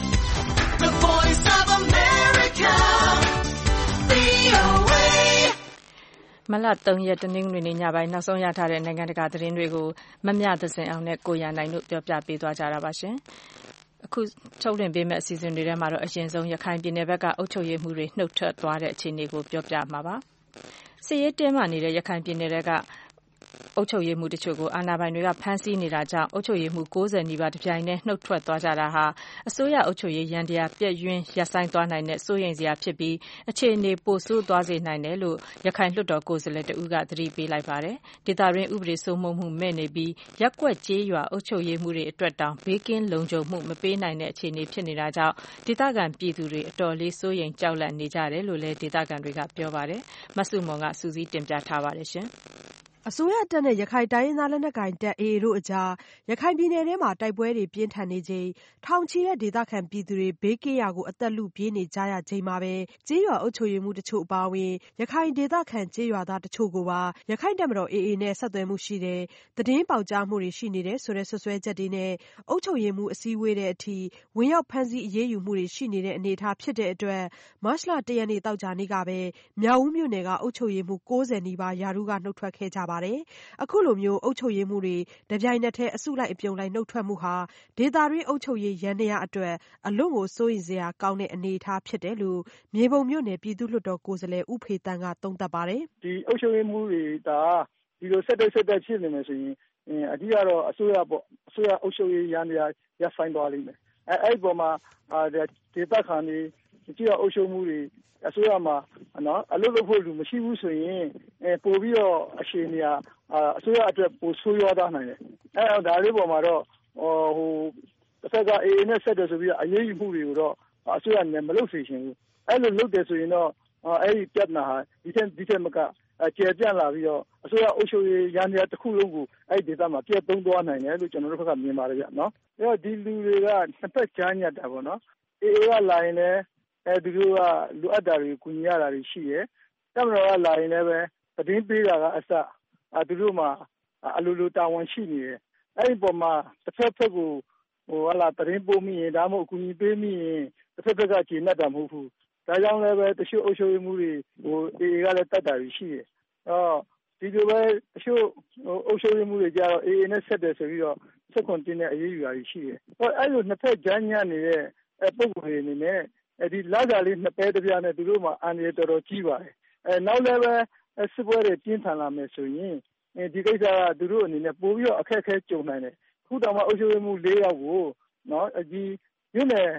the voice of America, ဗွီအိုအေမတ်လ၃ရက်တနင်္ဂနွေနေ့ညပိုင်းနောက်ဆုံးရထားတဲ့နိုင်ငံတကာသတင်းတွေကိုမမြသဇင်အောင်နဲ့ကိုရန်နိုင်တို့ပြောပြပေးသွားကြတာပါရှင်။အခုထုတ်လွှင့်ပေးမယ့်အစီအစဉ်တွေထဲမှာတော့အရင်ဆုံးရခိုင်ပြည်နယ်ဘက်ကအုပ်ချုပ်ရေးမှူးတွေနှုတ်ထွက်သွားတဲ့အခြေအနေကိုပြောပြမှာပါ။စစ်ရေးတင်းမာနေတဲ့ရခိုင်ပြည်နယ်ကအုပ်ချုပ်ရေးမှူးတချို့ကိုအာဏာပိုင်တွေကဖမ်းဆီးနေတာကြောင့်အုပ်ချုပ်ရေးမှူး၉၀နီးပါးတပြိုင်တည်းနှုတ်ထွက်သွားကြတာဟာအစိုးရအုပ်ချုပ်ရေးယန္တရားပြည့်ယွင်းရပ်ဆိုင်းသွားနိုင်တဲ့စိုးရိမ်စရာဖြစ်ပြီးအခြေအနေပိုဆိုးသွားစေနိုင်တယ်လို့ရခိုင်လွှတ်တော်ကိုယ်စားလှယ်တဦးကသတိပေးလိုက်ပါတယ်။ဒေသတွင်းဥပဒေစိုးမိုးမှုမဲ့နေပြီးရပ်ကွက်ကျေးရွာအုပ်ချုပ်ရေးမှူးတွေအတွက်တောင်ဘေးကင်းလုံခြုံမှုမပေးနိုင်တဲ့အခြေအနေဖြစ်နေတာကြောင့်ဒေသခံပြည်သူတွေအတော်လေးစိုးရိမ်ကြောက်လန့်နေကြတယ်လို့လည်းဒေသခံတွေကပြောပါတယ်။မဆုမွန်ကစူးစီးတင်ပြထားပါတယ်ရှင်။အစိုးရတပ်နဲ့ရခိုင်တိုင်းရင်းသားလက်နက်ကိုင်တပ် အေအေ တို့အကြားရခိုင်ပြည်နယ်ထဲမှာတိုက်ပွဲတွေပြင်းထန်နေချိန်ထောင်ချီတဲ့ဒေသခံပြည်သူတွေဘေးကင်းရာကိုအသက်လုပြေးနေကြရချိန်မှာပဲကျေးရွာအုပ်ချုပ်ရေးမှူးတချို့အပါအဝင်ရခိုင်ဒေသခံကျေးရွာသားတချို့ကိုပါရခိုင်တပ်မတော် အေအေ နဲ့ဆက်သွယ်မှုရှိတယ်သတင်းပေါက်ကြားမှုတွေရှိနေတယ်ဆိုတဲ့ဆွဆွဲချက်တွေနဲ့အုပ်ချုပ်ရေးမှူးအစည်းအဝေးတဲ့အထိဝင်ရောက်ဖမ်းဆီးအရေးယူမှုတွေရှိနေတဲ့အနေအထားဖြစ်တဲ့အတွက်မတ်လ၁ရက်နေ့သောကြာနေ့ကပဲမြောက်ဦးမြို့နယ်ကအုပ်ချုပ်ရေးမှူး၉၀နီးပါးရာထူးကနှုတ်ထွက်ခဲ့ကြပါတယ်။အခုလိုမျိုးအုပ်ချုပ်ရေးမှူးတွေတပြိုင်နက်တည်းအစုလိုက်အပြုံလိုက်နှုတ်ထွက်မှုဟာဒေသတွင်းအုပ်ချုပ်ရေးယန္တရားအတွက်အလွန်ကိုစိုးရိမ်စရာကောင်းတဲ့အနေအထားဖြစ်တယ်လို့မြေပုံမြို့နယ်ပြည်သူ့လွှတ်တော်ကိုယ်စားလှယ်ဦးဖေသန်းကသုံးသပ်ပါတယ်။ဒီအုပ်ချုပ်ရေးမှူးတွေကဒီလိုဆက်တိုက်ဆက်တိုက်ဖြစ်နေမယ်ဆိုရင်အဓိကတော့အစိုးရပေါ့အစိုးရအုပ်ချုပ်ရေးယန္တရားရပ်ဆိုင်းသွားလိမ့်မယ်။အဲအဲ့ဒီပေါ်မှာဒေသခံတွေကြည့်ရအုပ်ချုပ်မှုတွေအစိုးရမှာနော်အလုပ်လုပ်ဖို့လူမရှိဘူးဆိုရင်ပို့ပြီးတော့အခြေအနေအစိုးရအတွက်ပိုဆိုးရွားသွားနိုင်တယ်။အဲဒါလေးပေါ်မှာတော့ဟိုတစ်ဖက်က အေအေ နဲ့ဆက်တယ်ဆိုပြီးအရေးယူမှုတွေကိုတော့အစိုးရနဲ့မလုပ်စေချင်ဘူး။အဲလိုလုပ်တယ်ဆိုရင်တော့အဲ့ဒီပြဿနာဟာဒီထက်ဒီထက်မကကျေပြန့်လာပြီးတော့အစိုးရအုပ်ချုပ်ရေးယန္တရားတစ်ခုလုံးကိုအဲ့ဒီဒေသမှာပြတ်သုံးသွားနိုင်တယ်လို့ကျွန်တော်တို့ဘက်ကမြင်ပါတယ်ဗျနော်။အဲတော့ဒီလူတွေကနှစ်ဖက်ကြားညတ်တာပေါ့နော်။အေအေကလာရင်လည်းအဲဒီလိုကလိုအပ်တာတွေကူညီရတာတွေရှိတယ်။တပ်မတော်ကလာရင်လည်းပဲသတင်းပေးတာကအစသူတို့မှာအလိုလိုတာဝန်ရှိနေတယ်။အဲဒီပုံမှာတစ်ဖက်ဖက်ကိုဟိုဟာလာသတင်းပို့မိရင်ဒါမှမဟုတ်အကူအညီပေးမိရင်တစ်ဖက်ဖက်ကကျေနပ်တာမဟုတ်ဘူး။ဒါကြောင့်လည်းပဲတချို့အုပ်ချုပ်ရေးမှုတွေဟိုအေအေကလည်းတတ်တာတွေရှိတယ်။အော်ဒီလိုပဲတချို့အုပ်ချုပ်ရေးမှုတွေကြတော့အေအေနဲ့ဆက်တယ်ဆိုပြီးတော့ဆက်ခွန်တင်းတဲ့အရေးယူတာတွေရှိတယ်။ဟောအဲ့လိုနှစ်ဖက်ကြားညတ်နေတဲ့ပုံစံတွေအနေနဲ့ဒီလာကြလေးနှစ်ပဲတပြားနဲ့သူတို့မှာအန္တရာယ်တော်တော်ကြီးပါတယ်။အဲနောက်လည်းပဲစစ်ပွဲတွေပြင်းထန်လာမယ်ဆိုရင်ဒီကိစ္စကသူတို့အနေနဲ့ပို့ပြီးတော့အခက်အခဲကြုံနိုင်တယ်။ခုတောင်မှအုပ်ချုပ်ရေးမှု၄ယောက်ကိုနော်ဒီမြို့နယ်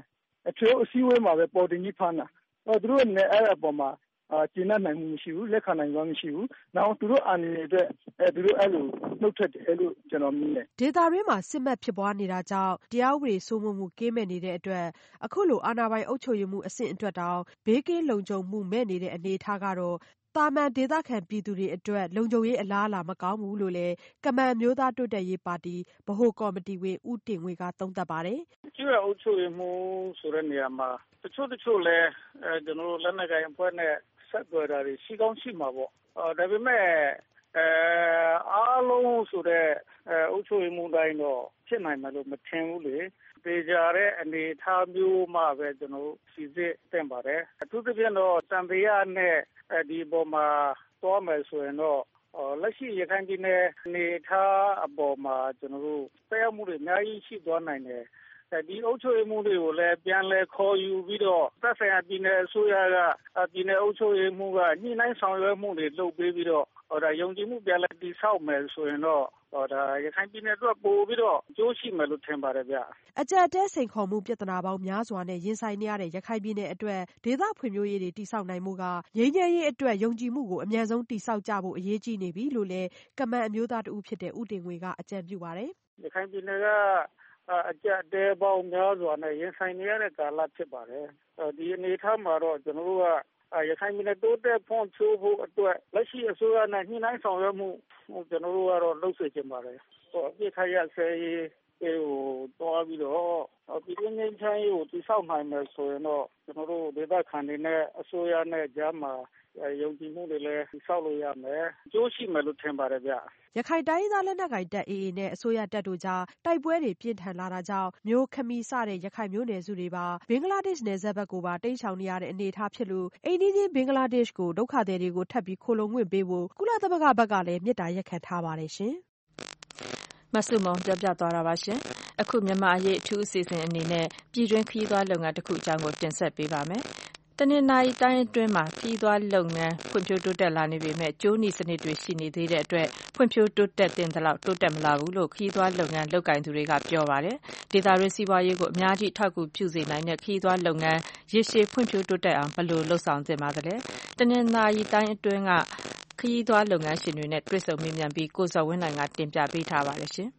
ထွေအုပ်အစည်းအဝေးမှာပဲပေါ်တင်ကြီးဖမ်းတာသူတို့အနေနဲ့အဲ့အပေါ်မှာကျင့်နိုင်မှုမရှိဘူးလက်ခံနိုင်စွမ်းမရှိဘူးနောက်သူတို့အာဏာအတွက်သူတို့အဲ့လိုနှုတ်ထွက်တယ်လို့ကျွန်တော်မြင်တယ်ဒေသတွင်းမှာစစ်မှတ်ဖြစ်ပွားနေတာကြောင့်တရားဥပဒေစိုးမိုးမှုကင်းမဲ့နေတဲ့အတွက်အခုလိုအာဏာပိုင်အုပ်ချုပ်ရေးမှုအဆင့်အတွက်တောင်ဘေးကင်းလုံခြုံမှုမဲ့နေတဲ့အနေအထားကတော့တာမန်ဒေသခံပြည်သူတွေအတွက်လုံခြုံရေးအလားအလာမကောင်းဘူးလို့လည်းကမန်အမျိုးသားတိုးတက်ရေးပါတီဗဟိုကော်မတီဝင်ဦးတင်ငွေကသုံးသပ်ပါတယ်။ကျွေးအုပ်ချုပ်ရေးမှုဆိုတဲ့နေရာမှာတချို့တချို့လဲအဲကျွန်တော်တို့လက်နက်ကိုင်အဖွဲ့နဲ့ဆက်သွယ်တာတွေရှိကောင်းရှိမှာပေါ့။ဒါပေမဲ့အဲအားလုံးဆိုတဲ့အုပ်ချုပ်ရေးမှုတိုင်းတော့ဖြစ်နိုင်မှာလို့မထင်ဘူးလေ။ပေကြတဲ့အနေအထားမျိုးမှပဲကျွန်တော်တို့စီစစ်တင်ပါတယ်။အထူးသဖြင့်တော့တန်တရားနဲ့ဒီပေါ်မှာသွားမယ်ဆိုရင်တော့လက်ရှိရခိုင်ပြည်နယ်အနေထားအပေါ်မှာကျွန်တော်တို့ဆက်ရောက်မှုတွေအများကြီးရှိသွားနိုင်တယ်ဒီအုပ်ချုပ်ရေးမှုတွေကိုလည်းပြန်လဲခေါ်ယူပြီးတော့သက်ဆိုင်ရာပြည်နယ်အစိုးရကပြည်နယ်အုပ်ချုပ်ရေးမှုကညှိနှိုင်းဆောင်ရွက်မှုတွေလုပ်ပေးပြီးတော့ဟောဒါယုံကြည်မှုပြန်လဲတည်ဆောက်မယ်ဆိုရင်တော့ဟောဒါရခိုင်ပြည်နယ်အတွက်ပို့ပြီးတော့အကျိုးရှိမယ်လို့ထင်ပါတယ်ဗျအကြက်တဲစိန်ခေါ်မှုပြဿနာပေါင်းများစွာနဲ့ရင်ဆိုင်နေရတဲ့ရခိုင်ပြည်နယ်အတွက်ဒေသဖွံ့ဖြိုးရေးတွေတည်ဆောက်နိုင်မှုကငြိမ်းချမ်းရေးအတွက်ယုံကြည်မှုကိုအမြန်ဆုံးတည်ဆောက်ကြဖို့အရေးကြီးနေပြီလို့လည်းကမန်အမျိုးသားတဦးဖြစ်တဲ့ဦးတင်ငွေကအကြံပြုပါတယ်ရခိုင်ပြည်နယ်ကအကြက်တဲပေါင်းများစွာနဲ့ရင်ဆိုင်နေရတဲ့ကာလဖြစ်ပါတယ်ဒီအနေအထားမှာတော့ကျွန်တော်တို့ကရခိုင်ပြည်နယ်တိုးတက်ဖွံ့ဖြိုးဖို့အတွက်လက်ရှိအစိုးရနဲ့ညှိနှိုင်းဆောင်ရွက်မှုကျွန်တော်တို့ကတော့လုပ်စေချင်ပါတယ်ဟိုအပြစ်ခရဆဲရေးဟိုတွားပြီးတော့ပြည်တွင်းငင်းချမ်းရေးကိုတည်ဆောက်နိုင်မယ်ဆိုရင်တော့ကျွန်တော်တို့ဒေသခံတွေနဲ့အစိုးရနဲ့ကြားမှာယုံကြည်မှုတွေလည်းတည်ဆောက်လို့ရမယ်အကျိုးရှိမယ်လို့ထင်ပါတယ်ဗျရခိုင်တိုင်းရင်းသားလက်နက်ကိုင်တပ် အေအေ နဲ့အစိုးရတပ်တို့ကြားတိုက်ပွဲတွေပြင်းထန်လာတာကြောင့်မြို့ခမီစတဲ့ရခိုင်မျိုးနွယ်စုတွေပါဘင်္ဂလားဒေ့ရှ်နယ်စပ်ဘက်ကိုပါတိမ်းရှောင်နေရတဲ့အနေအထားဖြစ်လို့အိမ်နီးချင်းဘင်္ဂလားဒေ့ရှ်ကိုဒုက္ခသည်တွေကိုထပ်ပြီးခိုလှုံခွင့်ပေးဖို့ကုလသမဂ္ဂဘက်ကလည်းမေတ္တာရပ်ခံထားပါတယ်ရှင်မဆုမွန်ပြောပြသွားတာပါရှင်အခုမြန်မာအရေးအထူးအစီအစဉ်အနေနဲ့ပြည်တွင်းခရီးသွားလုပ်ငန်းတစ်ခုအကြောင်းကိုတင်ဆက်ပေးပါမယ်တနင်္လာရီတိုင်းအတွင်းမှာခရီးသွားလုပ်ငန်းဖွံ့ဖြိုးတိုးတက်လာနေပေမဲ့ကျိုးနီစနစ်တွေရှိနေသေးတဲ့အတွက်ဖွံ့ဖြိုးတိုးတက်တဲ့လောက်တိုးတက်မလာဘူးလို့ခရီးသွားလုပ်ငန်းလုပ်ကိုင်သူတွေကပြောပါတယ်ဒေသတွင်းစီးပွားရေးကိုအများကြီးထောက်ကူပြုစေနိုင်တဲ့ခရီးသွားလုပ်ငန်းရေရှည်ဖွံ့ဖြိုးတိုးတက်အောင်ဘယ်လိုလှုပ်ဆောင်သင့်ပါသလဲတနင်္လာရီတိုင်းအတွင်းကခရီးသွားလုပ်ငန်းရှင်တွေနဲ့တွေ့ဆုံမေးမြန်းပြီးကိုဇော်ဝင်းနိုင်ကတင်ပြပေးထားပါတယ်ရှင်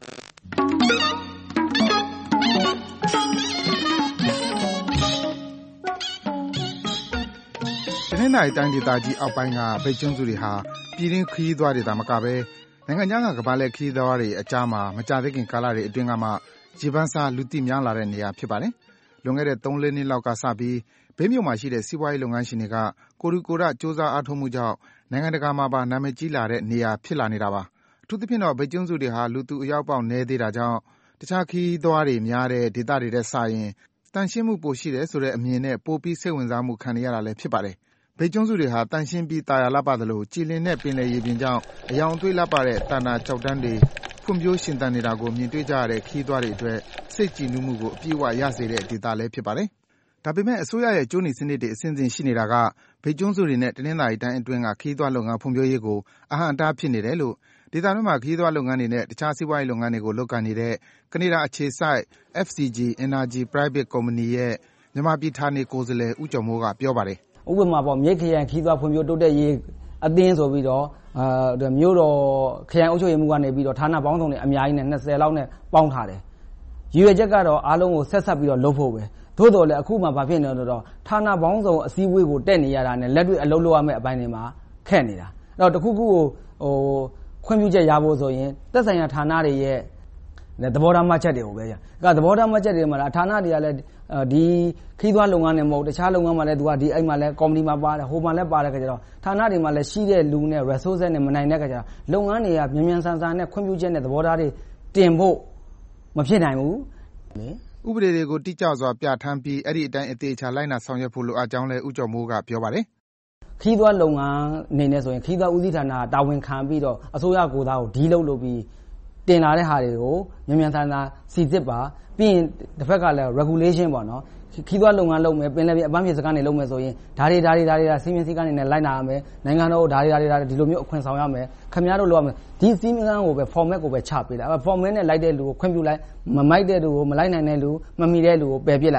တနင်္လာရီတိုင်းဒေသကြီးအောက်ပိုင်းကဗိတ်ကျွန်းစုတွေဟာပြည်တွင်းခရီးသွားတွေသာမကဘဲနိုင်ငံခြားကကမ္ဘာလှည့်ခရီးသွားတွေအကြားမှာမကြာသေးခင်ကာလတွေအတွင်းကမှရေပန်းစားလူသိများလာတဲ့နေရာဖြစ်ပါတယ်။လွန်ခဲ့တဲ့သုံးလေးနှစ်လောက်ကစပြီးမြိတ်မြို့မှာရှိတဲ့စီးပွားရေးလုပ်ငန်းရှင်တွေကကိုယ်ထူကိုယ်ထကြိုးစားအားထုတ်မှုကြောင့်နိုင်ငံတကာမှာပါနာမည်ကြီးလာတဲ့နေရာဖြစ်လာနေတာပါ။အထူးသဖြင့်တော့ဗိတ်ကျွန်းစုတွေဟာလူသူအရောက်ပေါက်နည်းသေးတာကြောင့်တခြားခရီးသွားတွေများတဲ့ဒေသတွေထက်စာရင်သန့်ရှင်းမှုပိုရှိတယ်ဆိုတဲ့အမြင်နဲ့ပိုပြီးစိတ်ဝင်စားမှုခံနေရတာလည်းဖြစ်ပါတယ်။မြိတ်ကျွန်းစုတွေဟာသန့်ရှင်းပြီးသာယာလှပသလိုကြည်လင်တဲ့ပင်လယ်ရေပြင်ကြောင့်အရောင်အသွေးလှပတဲ့သန္တာကျောက်တန်းတွေဖွံ့ဖြိုးရှင်သန်နေတာကိုမြင်တွေ့ကြရတဲ့ခရီးသွားတွေအတွက်စိတ်ကြည်နူးမှုကိုအပြည့်အဝရစေတဲ့ဒေသလည်းဖြစ်ပါတယ်။ဒါပေမဲ့အစိုးရရဲ့ကြိုးနီစနစ်တွေအဆင့်ဆင့်ရှိနေတာကမြိတ်ကျွန်းစုတွေနဲ့တနင်္သာရီတိုင်းအတွင်းကခရီးသွားလုပ်ငန်းဖွံ့ဖြိုးရေးကိုအဟန့်အတားဖြစ်နေတယ်လို့ဒေသတွင်းမှာခရီးသွားလုပ်ငန်းတွေနဲ့တခြားစီးပွားရေးလုပ်ငန်းတွေကိုလုပ်ကိုင်နေတဲ့ကနေဒါအခြေစိုက် F C G Energy Private Company ရဲ့မြန်မာပြည်ဌာနေကိုယ်စားလှယ်ဦးကျော်မိုးကပြောပါတယ်ဥပမာပေါ့မြိတ်ခရိုင်ခီးသွားဖွံ့ဖြိုးတိုးတက်ရေးအသင်းဆိုပြီးတော့အာမြို့တော်ခရိုင်အုပ်ချုပ်ရေးမှူးကနေပြီးတော့ဌာနပေါင်းစုံတွေအများကြီးနဲ့နှစ်ဆယ်လောက်နဲ့ပေါင်းထားတယ်။ရည်ရွယ်ချက်ကတော့အားလုံးကိုဆက်ဆက်ပြီးတော့လုပ်ဖို့ပဲ။သို့တော်လည်းအခုမှဘာဖြစ်နေလဲတော့ဌာနပေါင်းစုံအစည်းအဝေးကိုတက်နေရတာနဲ့လက်တွေ့အလုပ်လုပ်ရမယ့်အပိုင်းတွေမှာခက်နေတာ။အဲ့တော့တခုခုကိုဟိုခွင့်ပြုချက်ရဖို့ဆိုရင်သက်ဆိုင်ရာဌာနတွေရဲ့သဘောထားမှတ်ချက်တွေကိုပဲကြာ။အဲ့သဘောထားမှတ်ချက်တွေမှာဌာနတွေကလည်းဒီခီးသွားလုပ်ငန်းတွေမဟုတ်တခြားလုပ်ငန်းမှာလည်းသူကဒီအိမ်မှာလည်းကော်မတီမှာပါတယ်ဟိုမှာလည်းပါတယ်ခါကျတော့ဌာနတွေမှာလည်းရှိတဲ့လူနဲ့ resource နဲ့မနိုင်တဲ့ခါကျတော့လုပ်ငန်းတွေကမြန်မြန်ဆန်ဆန်နဲ့ခွင့်ပြုချက်နဲ့သဘောထားတွေတင်ဖို့မဖြစ်နိုင်ဘူးဥပဒေတွေကိုတိကျစွာပြဋ္ဌာန်းပြီးအဲ့ဒီအတိုင်းအသေးချာလိုက်နာဆောင်ရွက်ဖို့လိုအပ်ကြောင်းလည်းဦးကျော်မိုးကပြောပါတယ်ခီးသွားလုပ်ငန်းအနေနဲ့ဆိုရင်ခီးသွားဦးစီးဌာနတာဝန်ခံပြီးတော့အစိုးရကိုယ်သားကိုဒီလုပ်လုပ်ပြီးတင်လာတဲ့ဟာတွေကိုမြန်မြန်ဆန်ဆန်စီစစ်ပါပြီးရင်တစ်ဖက်ကလည်း regulation ပေါ့နော်ခီးသွားလုပ်ငန်းလုပ်မယ်ပင်လယ်ပြင်အပန်းဖြေစကားနေလုပ်မယ်ဆိုရင်ဒါတွေဒါတွေဒါတွေဒါစီမင်းစည်းကမ်းတွေနဲ့လိုက်နာရမယ်နိုင်ငံတော်ဒါတွေဒါတွေဒါဒီလိုမျိုးအခွင့်ဆောင်ရမယ်ခင်ဗျားတို့လုပ်ရမယ်ဒီစီမင်းကမ်းကိုပဲ format ကိုပဲချပေးတာ format နဲ့လိုက်တဲ့လူကိုခွင့်ပြုလိုက်မမိုက်တဲ့လူကိုမလိုက်နိုင်တဲ့လူမမီတဲ့လူကိုပယ်ပစ်လိုက်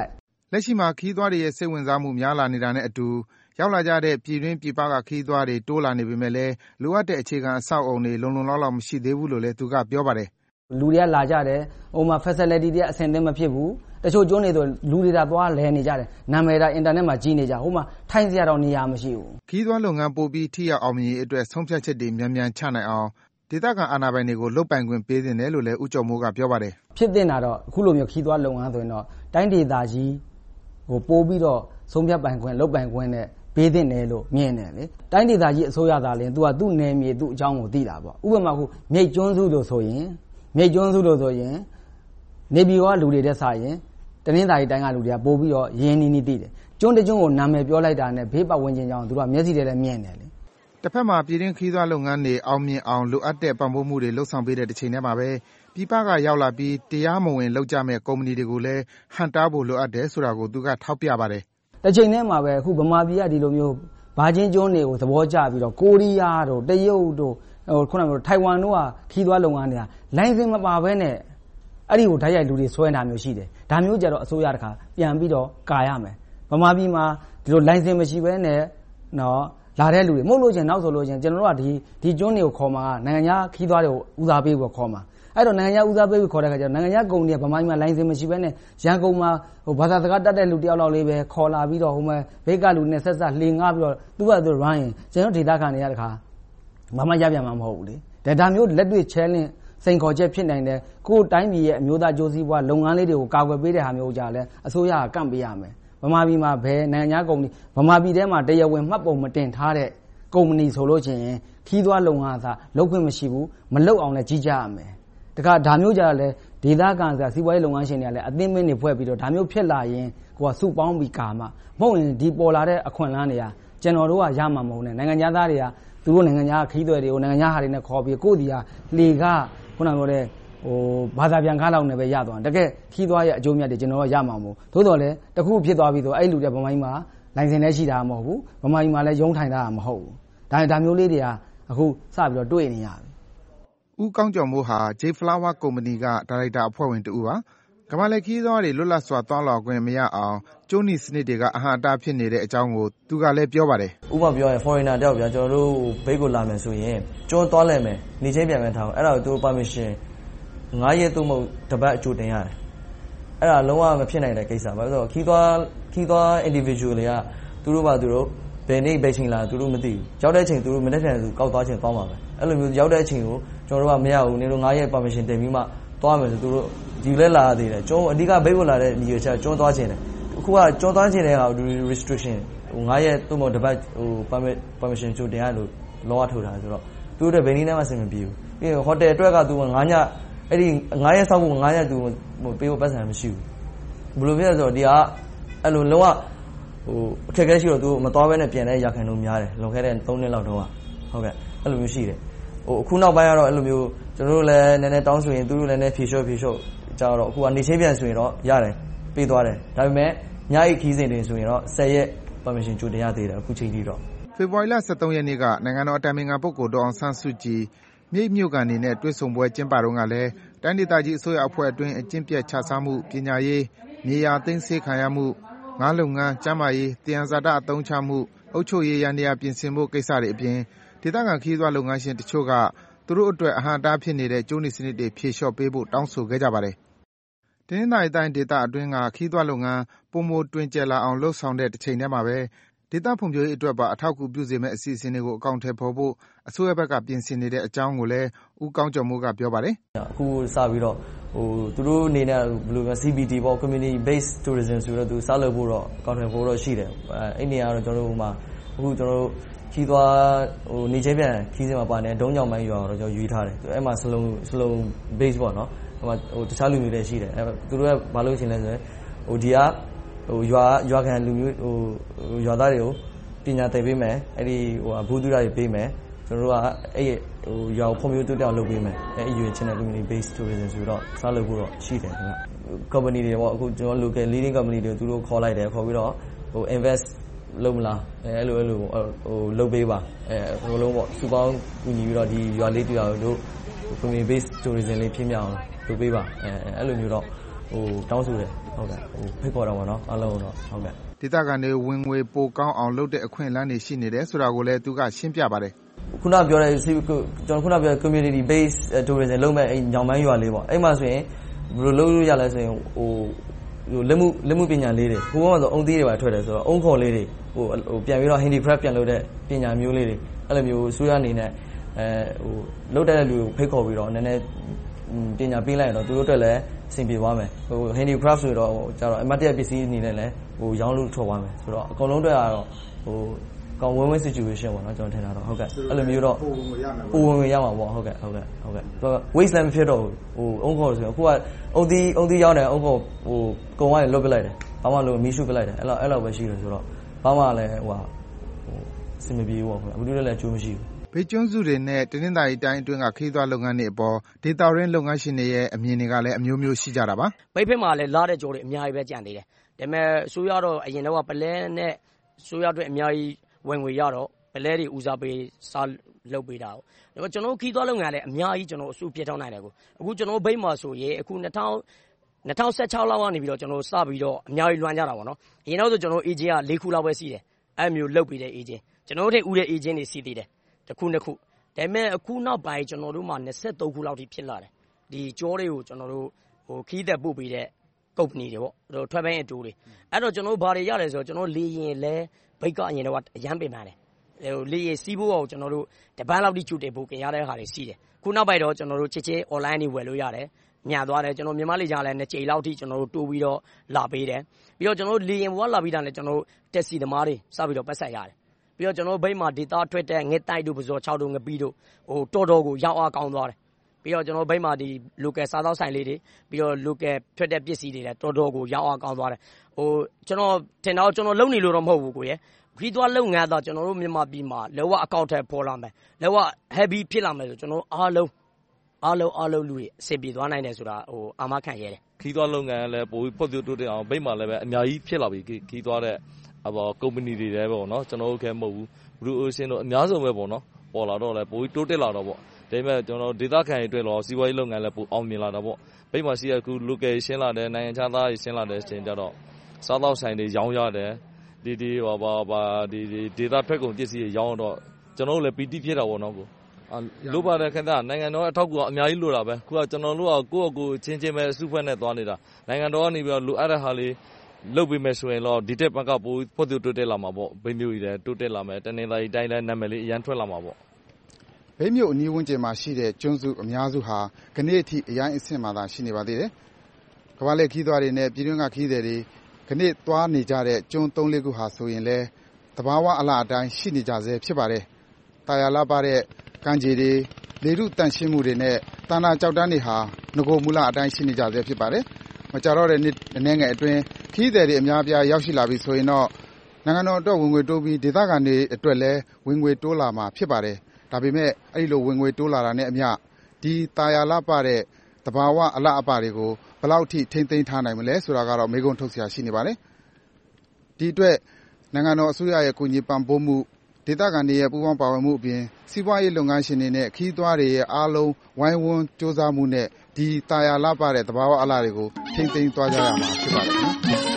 လက်ရှိမှာခရီးသွားတွေရဲ့စိတ်ဝင်စားမှုများလာနေတာနဲ့အတူရောက်လာကြတဲ့ပြည်တွင်းပြည်ပကခရီးသွားတွေတိုးလာနေပေမဲ့လည်းလိုအပ်တဲ့အခြေခံအဆောက်အအုံတွေလုံလုံလောက်လောက်မရှိသေးဘူးလို့လည်းသူကပြောပါတယ်လူတွေကလာကြတယ်ဟိုမှာ facility တွေအဆင်သင့်မဖြစ်ဘူးတချို့ကျွန်းတွေဆိုလူတွေကသွားလဲနေကြတယ်နာမည်တာအင်တာနက်မှာကြီးနေကြဟိုမှာထိုင်စရာတော့နေရာမရှိဘူးခရီးသွားလုပ်ငန်းပိုပြီးထိရောက်အောင်မြင်ရေးအတွက်ဆုံးဖြတ်ချက်တွေမြန်မြန်ချနိုင်အောင်ဒေသခံအာဏာပိုင်တွေကိုလုပ်ပိုင်ခွင့်ပေးသင့်တယ်လို့လည်းဦးကျော်မိုးကပြောပါတယ်ဖြစ်သင့်တာတော့အခုလိုမျိုးခရီးသွားလုပ်ငန်းဆိုရင်တော့တိုင်းဒေသကြီးဟိုပိုပြီးတော့ဆုံးဖြတ်ပိုင်ခွင့်လုပ်ပိုင်ခွင့်နဲ့ပေးသင့်တယ်လို့မြင်တယ်လေတိုင်းဒေသကြီးအစိုးရသားလည်းသူကသူ့နယ်မြေသူ့အကြောင်းကိုသိတာပေါ့ဥပမာခုမြိတ်ကျွန်းစုလို့ဆိုရင်မြိတ်ကျွန်းစုလို့ဆိုရင်နေပြည်တော်ကလူတွေတဲ့ဆိုင်ရင်တနင်္သာရီတိုင်းကလူတွေကပို့ပြီးတော့ရင်းနှီးနှီးသိတယ်ကျွန်းတကျွန်းကိုနာမည်ပြောလိုက်တာနဲ့ဘေးပတ်ဝန်းကျင်ကြောင်းသူတို့ကမျက်စိတွေလည်းမြင်တယ်လေတစ်ဖက်မှာပြည်တွင်းခရီးသွားလုပ်ငန်းတွေအောင်မြင်အောင်လိုအပ်တဲ့ပံ့ပိုးမှုတွေလှုပ်ဆောင်ပေးတဲ့တစ်ချိန်တည်းမှာပဲပြည်ပကရောက်လာပြီးတရားမဝင်လုပ်ကြမဲ့ကုမ္ပဏီတွေကိုလည်းဟန်တားဖို့လိုအပ်တယ်ဆိုတာကိုသူကထောက်ပြပါတယ်တစ်ချိန်တည်းမှာပဲအခုဗမာပြည်ကဒီလိုမျိုးဘာချင်းကျွန်းတွေကိုသဘောကျပြီးတော့ကိုရီးယားတို့တရုတ်တို့ဟိုခုနကထိုင်ဝမ်တို့ကခီးသွားလုပ်ငန်းတွေကလိုင်စင်မပါဘဲနဲ့အဲ့ဒီကိုဓာတ်ရိုက်လူတွေဆွဲနေတာမျိုးရှိတယ်ဒါမျိုးကြတော့အစိုးရတခါပြန်ပြီးတော့ကာရမယ်ဗမာပြည်မှာဒီလိုလိုင်စင်မရှိဘဲနဲ့နော်လာတဲ့လူတွေမဟုတ်လို့ချင်းနောက်ဆိုလို့ချင်းကျွန်တော်တို့ကဒီဒီကျွန်းတွေကိုခေါ်မှာနိုင်ငံခြားခီးသွားတွေကိုဦးစားပေးပြီးခေါ်မှာအဲ့တော့နိုင်ငံခြားဦးစားပေးပြီးခေါ်တဲ့ခါကျတော့နိုင်ငံခြားကုမ္ပဏီကဗမာပြည်မှာလိုင်စင်မရှိဘဲနဲ့ရန်ကုန်မှာဟိုဘာသာစကားတတ်တဲ့လူတယောက်လောက်လေးပဲခေါ်လာပြီးတော့ဟိုမှာဘေးကလူနဲ့ဆက်ဆက်လှေငှားပြီးတော့သူ့ဘာသူ run ရင်ကျွန်တော်ဒေသခံတွေကတခါဘာမှရပြန်မှာမဟုတ်ဘူးလေဒါဒါမျိုးလက်တွေ့ challenge စိန်ခေါ်ချက်ဖြစ်နိုင်တယ်ကိုယ်တိုင်းပြည်ရဲ့အမျိုးသားကြိုးစည်းပွားလုပ်ငန်းလေးတွေကိုကာကွယ်ပေးတဲ့ဟာမျိုးကြလဲအစိုးရကကန့်ပေးရမယ်ဗမာပြည်မှာဘယ်နိုင်ငံခြားကုမ္ပဏီဗမာပြည်ထဲမှာတရားဝင်မှတ်ပုံမတင်ထားတဲ့ကုမ္ပဏီဆိုလို့ချင်းခီးသွားလုပ်ငန်းသာလုပ်ခွင့်မရှိဘူးမလုပ်အောင်လည်းကြီးကြရမယ်တခါဒါမျိုးကြလဲဒေသခံကစီးပွားရေးလုပ်ငန်းရှင်တွေကလည်းအသိမင်းတွေဖွဲ့ပြီးတော့ဒါမျိုးဖြစ်လာရင်ကိုကစုပေါင်းပြီးကာမှမဟုတ်ရင်ဒီပေါ်လာတဲ့အခွင့်အလမ်းတွေကကျွန်တော်တို့ကရမှာမဟုတ်နဲ့နိုင်ငံခြားသားတွေကသူတို့နိုင်ငံခြားခီးသွဲတွေကိုနိုင်ငံခြားဟာတွေနဲ့ခေါ်ပြီးကိုယ်ဒီကလေကခုနကပြောတဲ့ဟိုဘာသာပြန်ကားလောက်နဲ့ပဲရသွားတယ်တကယ်ခီးသွားရဲ့အကျိုးမြတ်တွေကျွန်တော်တို့ရမှာမဟုတ်သို့တော်လည်းတခုဖြစ်သွားပြီဆိုအဲ့လူတွေဗမာပြည်မှာလိုင်စင်လည်းရှိတာမဟုတ်ဘူးဗမာပြည်မှာလည်းရုံးထိုင်တာမဟုတ်ဘူးဒါဒါမျိုးလေးတွေကအခုစပြီးတော့တွေ့နေရပြီဦးကောင်းကျော်မိုးဟာ J Flower ကုမ္ပဏီကဒါရိုက်တာအဖွဲ့ဝင်တူပါကမ္ဘာလက်ခီးသွားတွေလွတ်လပ်စွာသွားလာခွင့်မရအောင်ကျိုးနီစနစ်တွေကအဟံအတားဖြစ်နေတဲ့အကြောင်းကိုသူကလည်းပြောပါတယ်ဥပမာပြောရင် foreigner တယောက်ဗျာကျွန်တော်တို့ဘိတ်ကိုလာမယ်ဆိုရင်ကျွန်းသွားလဲမယ်နေချင်းပြန်မယ်ထားအောင်အဲ့ဒါကိုသူ permission ငါးရက်သို့မဟုတ်တစ်ပတ်အကြိုတင်ရတယ်အဲ့ဒါလုံးဝမဖြစ်နိုင်တဲ့ကိစ္စပါဆိုတော့ခီးသွားခီးသွား individual တွေကသူတို့ဘာသူတို့ဘယ်နေ့ဘယ်ချိန်လာသူတို့မသိဘူးရောက်တဲ့အချိန်သူတို့မနေ့ပြန်သူကောက်သွားချိန်သွားမှာပဲအဲ့လိုမျိုးရောက်တဲ့အချိန်ကိုကျွန်တော်တို့ကမရဘူးနေတို့ငါးရက် permission တင်ပြီးမှသွားမယ်ဆိုသူတို့ဒီလဲလာသေးတယ်ကျွန်းအဓိကဘိတ်ကိုလာတဲ့ညီရချက်ကျွန်းသွားခြင်းတယ်အခုကကျွန်းသွားခြင်းတဲ့ဟာ restriction ဟိုငါးရက်သို့မဟုတ်တစ်ပတ်ဟို permit permission ကြိုတင်ရလို့လောရထုတ်တာဆိုတော့သူတို့ဘယ်နည်းနဲ့မှအဆင်မပြေဘူးပြီးရင်ဟိုတယ်အတွက်ကသူကငါးညအဲ့ဒီငါးရက်ဆောက်ဖို့ငါးရက်သူဟိုပေးဖို့ပတ်စံမရှိဘူးဘယ်လိုဖြစ်လဲဆိုတော့ဒီကအဲ့လိုလုံးဝဟိုအခက်အခဲရှိတော့သူမသွားဘဲနဲ့ပြန်တဲ့ရခိုင်လို့များတယ်လွန်ခဲ့တဲ့သုံးနှစ်လောက်တော့ဟုတ်ကဲ့အဲ့လိုမျိုးရှိတယ်ဟိုအခုနောက်ပိုင်းကတော့အဲ့လိုမျိုးကျွန်တော်တို့လည်းနည်းနည်းတောင်းဆိုရင်သူတို့လည်းနည်းဖြေလျှော့ဖြေလျှော့ကြတော့အခုကနေချင်းပြန်ဆိုရင်တော့ရတယ်ပေးသွားတယ်ဒါပေမဲ့ညအိတ်ခီးစဉ်တွေဆိုရင်တော့ဆယ်ရက် permission ကြိုတင်ရသေးတယ်အခုချိန်ထိတော့ဖေဖော်ဝါရီလ၁၃ရက်နေ့ကနိုင်ငံတော်အတိုင်ပင်ခံပုဂ္ဂိုလ်ဒေါ်အောင်ဆန်းစုကြည်မြိတ်မြို့ကန်နေနဲ့တွေ့ဆုံပွဲကျင်းပတော့ကလည်းတိုင်းဒေသကြီးအစိုးရအဖွဲ့အတွင်းအကျင့်ပြတ်ချစားမှုပညာရေးမြေယာသိမ်းဆည်းခံရမှုငါးလုပ်ငန်းကျန်းမာရေးတယံဇာတအသုံးချမှုအုပ်ချုပ်ရေးရန်တရားပြင်ဆင်ဖို့ကိစ္စတွေအပြင်ဒေသခံခီးသွားလုပ်ငန်းရှင်တချို့ကသူတို့အတွက်အဟံတားဖြစ်နေတဲ့ကျိုးနီစနစ်တွေဖြေလျှော့ပေးဖို့တောင်းဆိုခဲ့ကြပါတယ်။တနင်္သာရီတိုင်းဒေသအတွင်းကခီးသွားလုပ်ငန်းပုံမတွင်ကျယ်လာအောင်လှုပ်ဆောင်တဲ့တစ်ချိန်တည်းမှာပဲဒေသဖွံ့ဖြိုးရေးအတွက်ပါအထောက်အကူပြုစေမယ့်အစီအစဉ်တွေကိုအကောင့်ထဲပေါ်ဖို့အစိုးရဘက်ကပြင်ဆင်နေတဲ့အကြောင်းကိုလည်းဦးကောင်းကျော်မိုးကပြောပါတယ်။အခုစပြီးတော့ဟိုသူတို့အနေနဲ့ဘယ်လိုလဲ C B T ပေါ့ community based tourism ဆိုတော့သူစလုပ်ဖို့တော့အကောင့်ထဲပေါ်တော့ရှိတယ်။အဲ့ဒီနေရာတော့ကျွန်တော်တို့ဟိုမှာအခုကျွန်တော်တို့ခီးသွားဟိုနေချင်းပြန်ခီးစင်မှာပါနေဒုံးကြောင်ပိုင်းရွာတော့ကျွန်တော်ရွေးထားတယ်။အဲ့မှာ slow slow base ပေါ့နော်။ဟိုမှာဟိုတခြားလူမျိုးတွေရှိတယ်။အဲ့သူတို့ကဘာလို့ရှင်လဲဆိုရင်ဟိုဒီကဟိုရွာရွာခံလူမျိုးဟိုရွာသားတွေကိုပညာသင်ပေးမယ်အဲ့ဒီဟိုဘူးသူရတွေပေးမယ်ကျွန်တော်တို့ကအဲ့ဟိုရွာဖွံ့ဖြိုးတိုးတက်အောင်လုပ်ပေးမယ်အဲ့အရွယ် channel community based tourism ဆိုတော့စားလုပ်ဖို့တော့ရှိတယ်ခင်ဗျ company တွေပေါ့အခုကျွန်တော် local leading company တွေသူတို့ခေါ်လိုက်တယ်ခေါ်ပြီးတော့ဟို invest လုပ်မလားအဲ့လိုအဲ့လိုဟိုလုပ်ပေးပါအဲဟိုလုံးပေါ့စူပေါင်းကူညီပြီးတော့ဒီရွာလေးတူရွာတို့ community based tourism လေးဖြစ်မြောက်အောင်လုပ်ပေးပါအဲအဲ့လိုမျိုးတော့ဟိုတောင်းဆိုတယ်ဟုတ်ကဲ့ဟိုဖိတ်ခေါ်တော့ပါနော်အားလုံးတော့ဟုတ်ကဲ့ဒေသခံတွေဝင်ငွေပိုကောင်းအောင်လုပ်တဲ့အခွင့်အလမ်းတွေရှိနေတယ်ဆိုတာကိုလည်းသူကရှင်းပြပါတယ်ခုနပြောတဲ့ကျွန်တော်ခုနပြော community based tourism လုပ်မဲ့အဲ့ညောင်ပန်းရွာလေးပေါ့အဲ့မှာဆိုရင်ဘယ်လိုလုပ်လို့ရလဲဆိုရင်ဟိုဟိုလက်မှုလက်မှုပညာလေးတွေဟိုဘက်မှာဆိုအုံသီးတွေပါထွက်တယ်ဆိုတော့အုံခေါ်လေးတွေဟိုဟိုပြန်ပြီးတော့ handicraft ပြန်လုပ်တဲ့ပညာမျိုးလေးတွေအဲ့လိုမျိုးဆိုရအနေနဲ့အဲဟိုလုပ်တဲ့လူကိုဖိတ်ခေါ်ပြီးတော့နည်းနည်းပညာပေးလိုက်ရင်တော့သူတို့အတွက်လည်းအဆင်ပြေသွားမယ်ဟို handicraft ဆိုတော့ကျတော့အမတ်တရပစ္စည်းအနေနဲ့လည်းဟိုရောင်းလို့ထွက်သွားမယ်ဆိုတော့အကုန်လုံးအတွက်ကတော့ဟိုကောင်းဝင်းဝင်း situation ပေါ့နော်ကျွန်တော်ထင်တာတော့ဟုတ်ကဲ့အဲ့လိုမျိုးတော့ပိုဝင်ဝင်ရမှာပေါ့ဟုတ်ကဲ့ဟုတ်ကဲ့ဟုတ်ကဲ့ waste လည်းမဖြစ်တော့ဘူးဟိုအုံခေါ်ဆိုရင်အခုကအုံသီးအုံသီးရောက်တယ်အုံခေါ်ဟိုကုံဝိုင်းလွတ်ပလိုက်တယ်ဘာမှလို့မီးရှုပလိုက်တယ်အဲ့လိုအဲ့လိုပဲရှိတယ်ဆိုတော့ဘာမှလည်းဟိုဟိုစင်မပြေဘူးပေါ့ဟုတ်ကဲ့ဘူးလည်းအကျိုးမရှိဘူးဘေးကျွန်းစုတွေနဲ့တနင်္သာရီတိုင်းအတွင်းကခရီးသွားလုပ်ငန်းတွေအပေါ်ဒေတာရင်းလုပ်ငန်းရှင်တွေရဲ့အမြင်တွေကလည်းအမျိုးမျိုးရှိကြတာပါပိတ်ဖက်မှာလည်းလာတဲ့ကြောတွေအများကြီးပဲကြံသေးတယ်ဒါပေမဲ့အစိုးရတော့အရင်တော့ပလဲနဲ့အစိုးရအတွက်အများကြီးဝင်ငွေရတော့ပလဲတွေဦးစားပေးစားလုပ်ပေးတာ။ဒါပေမဲ့ကျွန်တော်ခီးသွားလုပ်ငန်းလည်းအများကြီးကျွန်တော်အစုပြထောင်းနိုင်တယ်ကို။အခုကျွန်တော်ဘိတ်မှာဆိုရင်အခု၂၀၁၆လောက်ကနေပြီးတော့ကျွန်တော်စပြီးတော့အများကြီးလွှမ်းကြတာပေါ့နော်။အရင်တော့ဆိုကျွန်တော် agent က၄ခုလောက်ပဲရှိတယ်။အဲ့မျိုးလုပ်ပေးတဲ့ agent ကျွန်တော်တို့ထက်ဦးတဲ့ agent တွေရှိသေးတယ်။တစ်ခုနှစ်ခု။ဒါပေမဲ့အခုနောက်ပိုင်းကျွန်တော်တို့မှာ၂၃ခုလောက်ထိဖြစ်လာတယ်။ဒီကြောတွေကိုကျွန်တော်တို့ဟိုခီးသက်ပို့ပေးတဲ့ company တွေပေါ့။ထွက်ပိုင်းအတူတွေ။အဲ့တော့ကျွန်တော်ဘာတွေရတယ်ဆိုတော့ကျွန်တော်လေရင်လဲဘိတ်ကအရင်တော့အရန်ပင်ပန်းတယ်ဟိုလေရင်စီးဖို့အောင်ကျွန်တော်တို့တပန်းလောက်ထိကျူတယ်ပို့ကြရတဲ့ဟာတွေရှိတယ်ခုနောက်ပိုင်းတော့ကျွန်တော်တို့ချစ်ချစ် online တွေဝယ်လို့ရတယ်ညသွားတယ်ကျွန်တော်မြန်မာလေကြာလဲနှစ်ကြိမ်လောက်ထိကျွန်တော်တို့တိုးပြီးတော့လာပေးတယ်ပြီးတော့ကျွန်တော်တို့လေရင်ဘွားလာပြီးတာနဲ့ကျွန်တော်တို့တက်စီသမားတွေစပြီးတော့ပတ်ဆက်ရတယ်ပြီးတော့ကျွန်တော်တို့ဘိတ်မှာ data ထွက်တဲ့ငှက်တိုက်တို့ပစော်၆တို့ငပီးတို့ဟိုတော်တော်ကိုရောက်အားကောင်းသွားတယ်ပြီးတော့ကျွန်တော်ဘိတ်မှာဒီ local စားသောက်ဆိုင်လေးတွေပြီးတော့ local ထွက်တဲ့ပစ္စည်းတွေလည်းတော်တော်ကိုရောက်အားကောင်းသွားတယ်ဟိုကျွန်တော်ထင်တော့ကျွန်တော်လုံနေလို့တော့မဟုတ်ဘူးကိုရခရီးသွားလုပ်ငန်းတော့ကျွန်တော်တို့မြန်မာပြည်မှာလောက account ထက်ပေါ်လာမယ်လောက heavy ဖြစ်လာမယ်ဆိုကျွန်တော်အားလုံးအားလုံးအားလုံးလူတွေအဆင်ပြေသွားနိုင်တယ်ဆိုတာဟိုအာမခံရဲတယ်ခရီးသွားလုပ်ငန်းလည်းပိုပြီးဖွံ့ဖြိုးတိုးတက်အောင်ဘိတ်မှာလည်းပဲအများကြီးဖြစ်လာပြီခရီးသွားတဲ့အပေါ် company တွေလည်းပေါ့နော်ကျွန်တော်တို့ခဲမဟုတ်ဘူး Blue Ocean တို့အများဆုံးပဲပေါ့နော်ပေါ်လာတော့လည်းပိုပြီးတိုးတက်လာတော့ပေါ့ဒါပေမဲ့ကျွန်တော်ဒေသခံတွေအတွက်တော့စီးပွားရေးလုပ်ငန်းလည်းပိုအောင်မြင်လာတာပေါ့ဘိတ်မှာရှိရအခု local ရှင်းလာတယ်နိုင်ငံခြားသားတွေရှင်းလာတဲ့အချိန်ကျတော့စားသောက်ဆိုင်တွေရောင်းရတယ်ဒီဒီဟောပါပါဒီဒီဒေတာထွက်ကုန်ပစ္စည်းတွေရောင်းတော့ကျွန်တော်တို့လည်းပီတိဖြစ်တာပေါ့နော်ကိုလိုပါတယ်ခင်ဗျနိုင်ငံတော်အထောက်အကူအများကြီးလိုတာပဲခုကကျွန်တော်တို့ကကိုယ့်အကူချင်းချင်းပဲစုဖွဲ့နဲ့သွားနေတာနိုင်ငံတော်ကနေပြီးတော့လိုအပ်တဲ့ဟာလေးလုပ်ပေးမယ်ဆိုရင်တော့ဒီတက်ဘက်ကပိုဖို့တိုးတက်လာမှာပေါ့ဘိမျိုးကြီးလည်းတိုးတက်လာမယ်တနင်္သာရီတိုင်းလည်းနာမည်လေးအရန်ထွက်လာမှာပေါ့ဘိမျိုးအနီးဝန်းကျင်မှာရှိတဲ့ကျွန်းစုအများစုဟာခဏအထိအရင်အဆင့်မှသာရှိနေပါသေးတယ်ကမ္ဘာလက်ခီးသွားတွေနဲ့ပြည်တွင်းကခီးသည်တွေခဏသွားနေကြတဲ့ကျွန်းသုံးလေးခုဟာဆိုရင်လည်းတဘာဝအလားအတိုင်းရှိနေကြဆဲဖြစ်ပါတယ်တာယာလာပါတဲ့ကမ်းခြေတွေလေထုတန့်ရှင်းမှုတွေနဲ့တာနာကြောက်တန်းတွေဟာငကိုမူလအတိုင်းရှိနေကြဆဲဖြစ်ပါတယ်မကြတော့တဲ့နှစ်အနေငယ်အတွင်းခီးသည်တွေအများအပြားရောက်ရှိလာပြီဆိုရင်တော့နိုင်ငံတော်အတွက်ဝင်ငွေတိုးပြီးဒေသခံတွေအတွက်လည်းဝင်ငွေတိုးလာမှာဖြစ်ပါတယ်ဒါပေမဲ့အဲ့ဒီလိုဝင်ငွေတိုးလာတာနဲ့အမျှဒီတာယာလာပါတဲ့တဘာဝအလားအပါတွေကိုဘယ်လောက်ထိထိမ့်သိမ်းထားနိုင်မလဲဆိုတာကတော့မေးခွန်းထုတ်စရာရှိနေပါတယ်ဒီအတွက်နိုင်ငံတော်အစိုးရရဲ့ကူညီပံ့ပိုးမှုဒေသခံတွေရဲ့ပူးပေါင်းပါဝင်မှုအပြင်စီးပွားရေးလုပ်ငန်းရှင်တွေနဲ့ခီးသွားတွေရဲ့အားလုံးဝိုင်းဝန်းစ조사မှုနဲ့ဒီတာယာလာပါတဲ့တဘာဝအလားတွေကိုထိမ့်သိမ်းသွားကြရမှာဖြစ်ပါတယ်နော်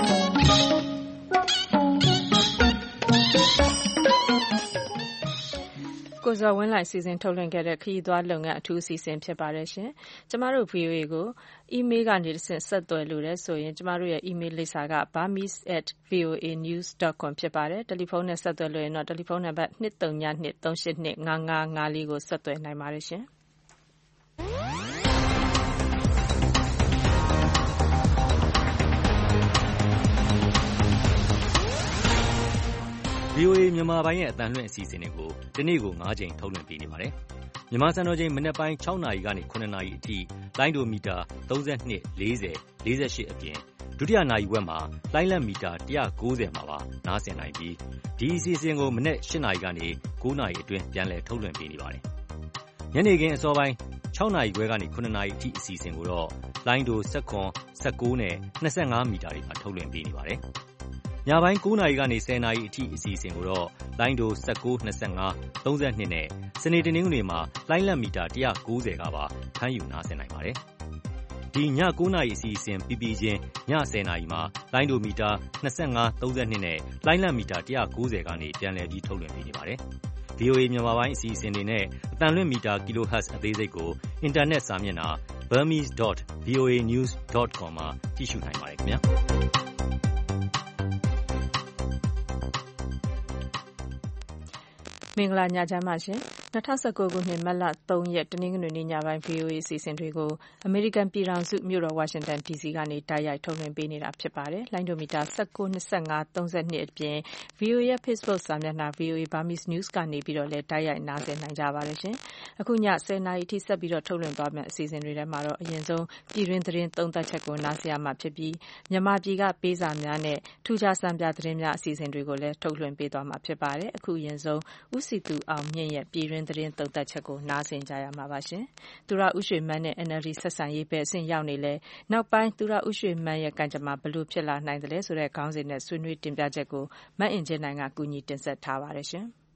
ကိုဇော်ဝင်းလိုက်စီစဉ်ထုတ်လွှင့်ခဲ့တဲ့ခရီးသွားလုပ်ငန်းအထူးအစီအစဉ်ဖြစ်ပါတယ်ရှင်။ကျမတို့ ဗွီအိုအေ ကို email ကနေတဆင့်ဆက်သွယ်လို့လည်းဆိုရင်ကျမတို့ရဲ့ email လိပ်စာက burmese at voa news dot com ဖြစ်ပါတယ်။တယ်လီဖုန်းနဲ့ဆက်သွယ်လို့ရင်တော့တယ်လီဖုန်းနံပါတ်two three zero two three eight two five five five fourကိုဆက်သွယ်နိုင်ပါတယ်ရှင်။ဗွီအိုအေ မြန်မာပိုင်းရဲ့အသံလွှင့်အစီအစဉ်တွေကိုဒီနေ့ကို၅ကြိမ်ထုတ်လွှင့်ပေးနေပါတယ်။မြန်မာစံတော်ချိန်မနက်ပိုင်း၆နာရီကနေ၇နာရီအထိလိုင်းဒိုမီတာ၃၂ ၄၀ ၄၈အပြင်ဒုတိယနာရီဝက်မှာလိုင်းလက်မီတာone ninetyမှာပါနားဆင်နိုင်ပြီးဒီအစီအစဉ်ကိုမနက်၈နာရီကနေ၉နာရီအတွင်းပြန်လည်ထုတ်လွှင့်ပေးနေပါတယ်။ညနေခင်းအစောပိုင်း၆နာရီခွဲကနေ၇နာရီအထိအစီအစဉ်ကိုတော့လိုင်းဒို၁၇ ၁၉နဲ့၂၅မီတာတွေမှာထုတ်လွှင့်ပေးနေပါတယ်။ညပိုင်း၉နာရီကနေ၁၀နာရီအထိအစီအစဉ်ကိုတော့လိုင်းဒို၁၉ ၂၅ ၃၂နဲ့စနေတနင်္ဂနွေမှာလိုင်းလက်မီတာone ninetyကပါဖမ်းယူနားဆင်နိုင်ပါတယ်။ဒီညကိုးနာရီအစီအစဉ်ပြီးပြီးချင်းညဆယ်နာရီမှာလိုင်းဒိုမီတာနှစ်၅ သုံး၂နဲ့လိုင်းလံမီတာone ninetyကနေပြန်လည်ပြီးထုတ်လွှင့်ပေးနေပါတယ်။ ဗွီအိုအေ မြန်မာပိုင်းအစီအစဉ်တွေနဲ့အသံလွှင့်မီတာ Kilohertz အသေးစိတ်ကိုအင်တာနက်စာမျက်နှာ burmese dot v o a news dot com မှာကြည့်ရှုနိုင်ပါတယ်ခင်ဗျာ။မင်္ဂလာညချမ်းပါရှင်။၂၀၁၉ခုနှစ်မတ်လ၃ရက်တနင်္ဂနွေနေ့ညပိုင်း ဗွီအိုအေအစီအစဉ်တွေကိုအမေရိကန်ပြည်ထောင်စုမြို့တော်ဝါရှင်တန်ဒီစီကနေတိုက်ရိုက်ထုတ်လွှင့်ပေးနေတာဖြစ်ပါတယ်။လိုင်းဒိုမီတာ၁၉ ၂၅ ၃၂အပြင် ဗွီအိုအေရဲ့ Facebook စာမျက်နှာ ဗွီအိုအေ Burmese News ကနေပြီးတော့လည်းတိုက်ရိုက်နားဆင်နိုင်ကြပါတယ်ရှင်။အခုညဆယ်နာရီအထိဆက်ပြီးတော့ထုတ်လွှင့်သွားမယ့်အစီအစဉ်တွေထဲမှာတော့အရင်ဆုံးပြည်တွင်းသတင်းသုံးသပ်ချက်ကိုနားဆင်ရမှာဖြစ်ပြီးမြန်မာပြည်ကပေးစာများနဲ့ထူးခြားစံပြသတင်းများအစီအစဉ်တွေကိုလည်းထုတ်လွှင့်ပေးသွားမှာဖြစ်ပါတယ်။အခုအရင်ဆုံးဦးစီသူအောင်မြင့်ရဲ့ပြည်တွင်းသတင်းသုံးသပ်ချက်ကိုနားဆင်ကြရမှာပါရှင်။သူရဦးရွှေမန်းနဲ့ N L D ဆက်ဆံရေးပဲအဆင့်ရောက်နေလဲနောက်ပိုင်းသူရဦးရွှေမန်းရဲ့ကံကြမ္မာဘလို့ဖြစ်လာနိုင်တယ်လဲဆိုတဲ့ခေါင်းစဉ်နဲ့ဆွေးနွေးတင်ပြချက်ကိုမအင်ကြင်းနိုင်ကကူညီတင်ဆက်ထားပါတယ်ရှင်။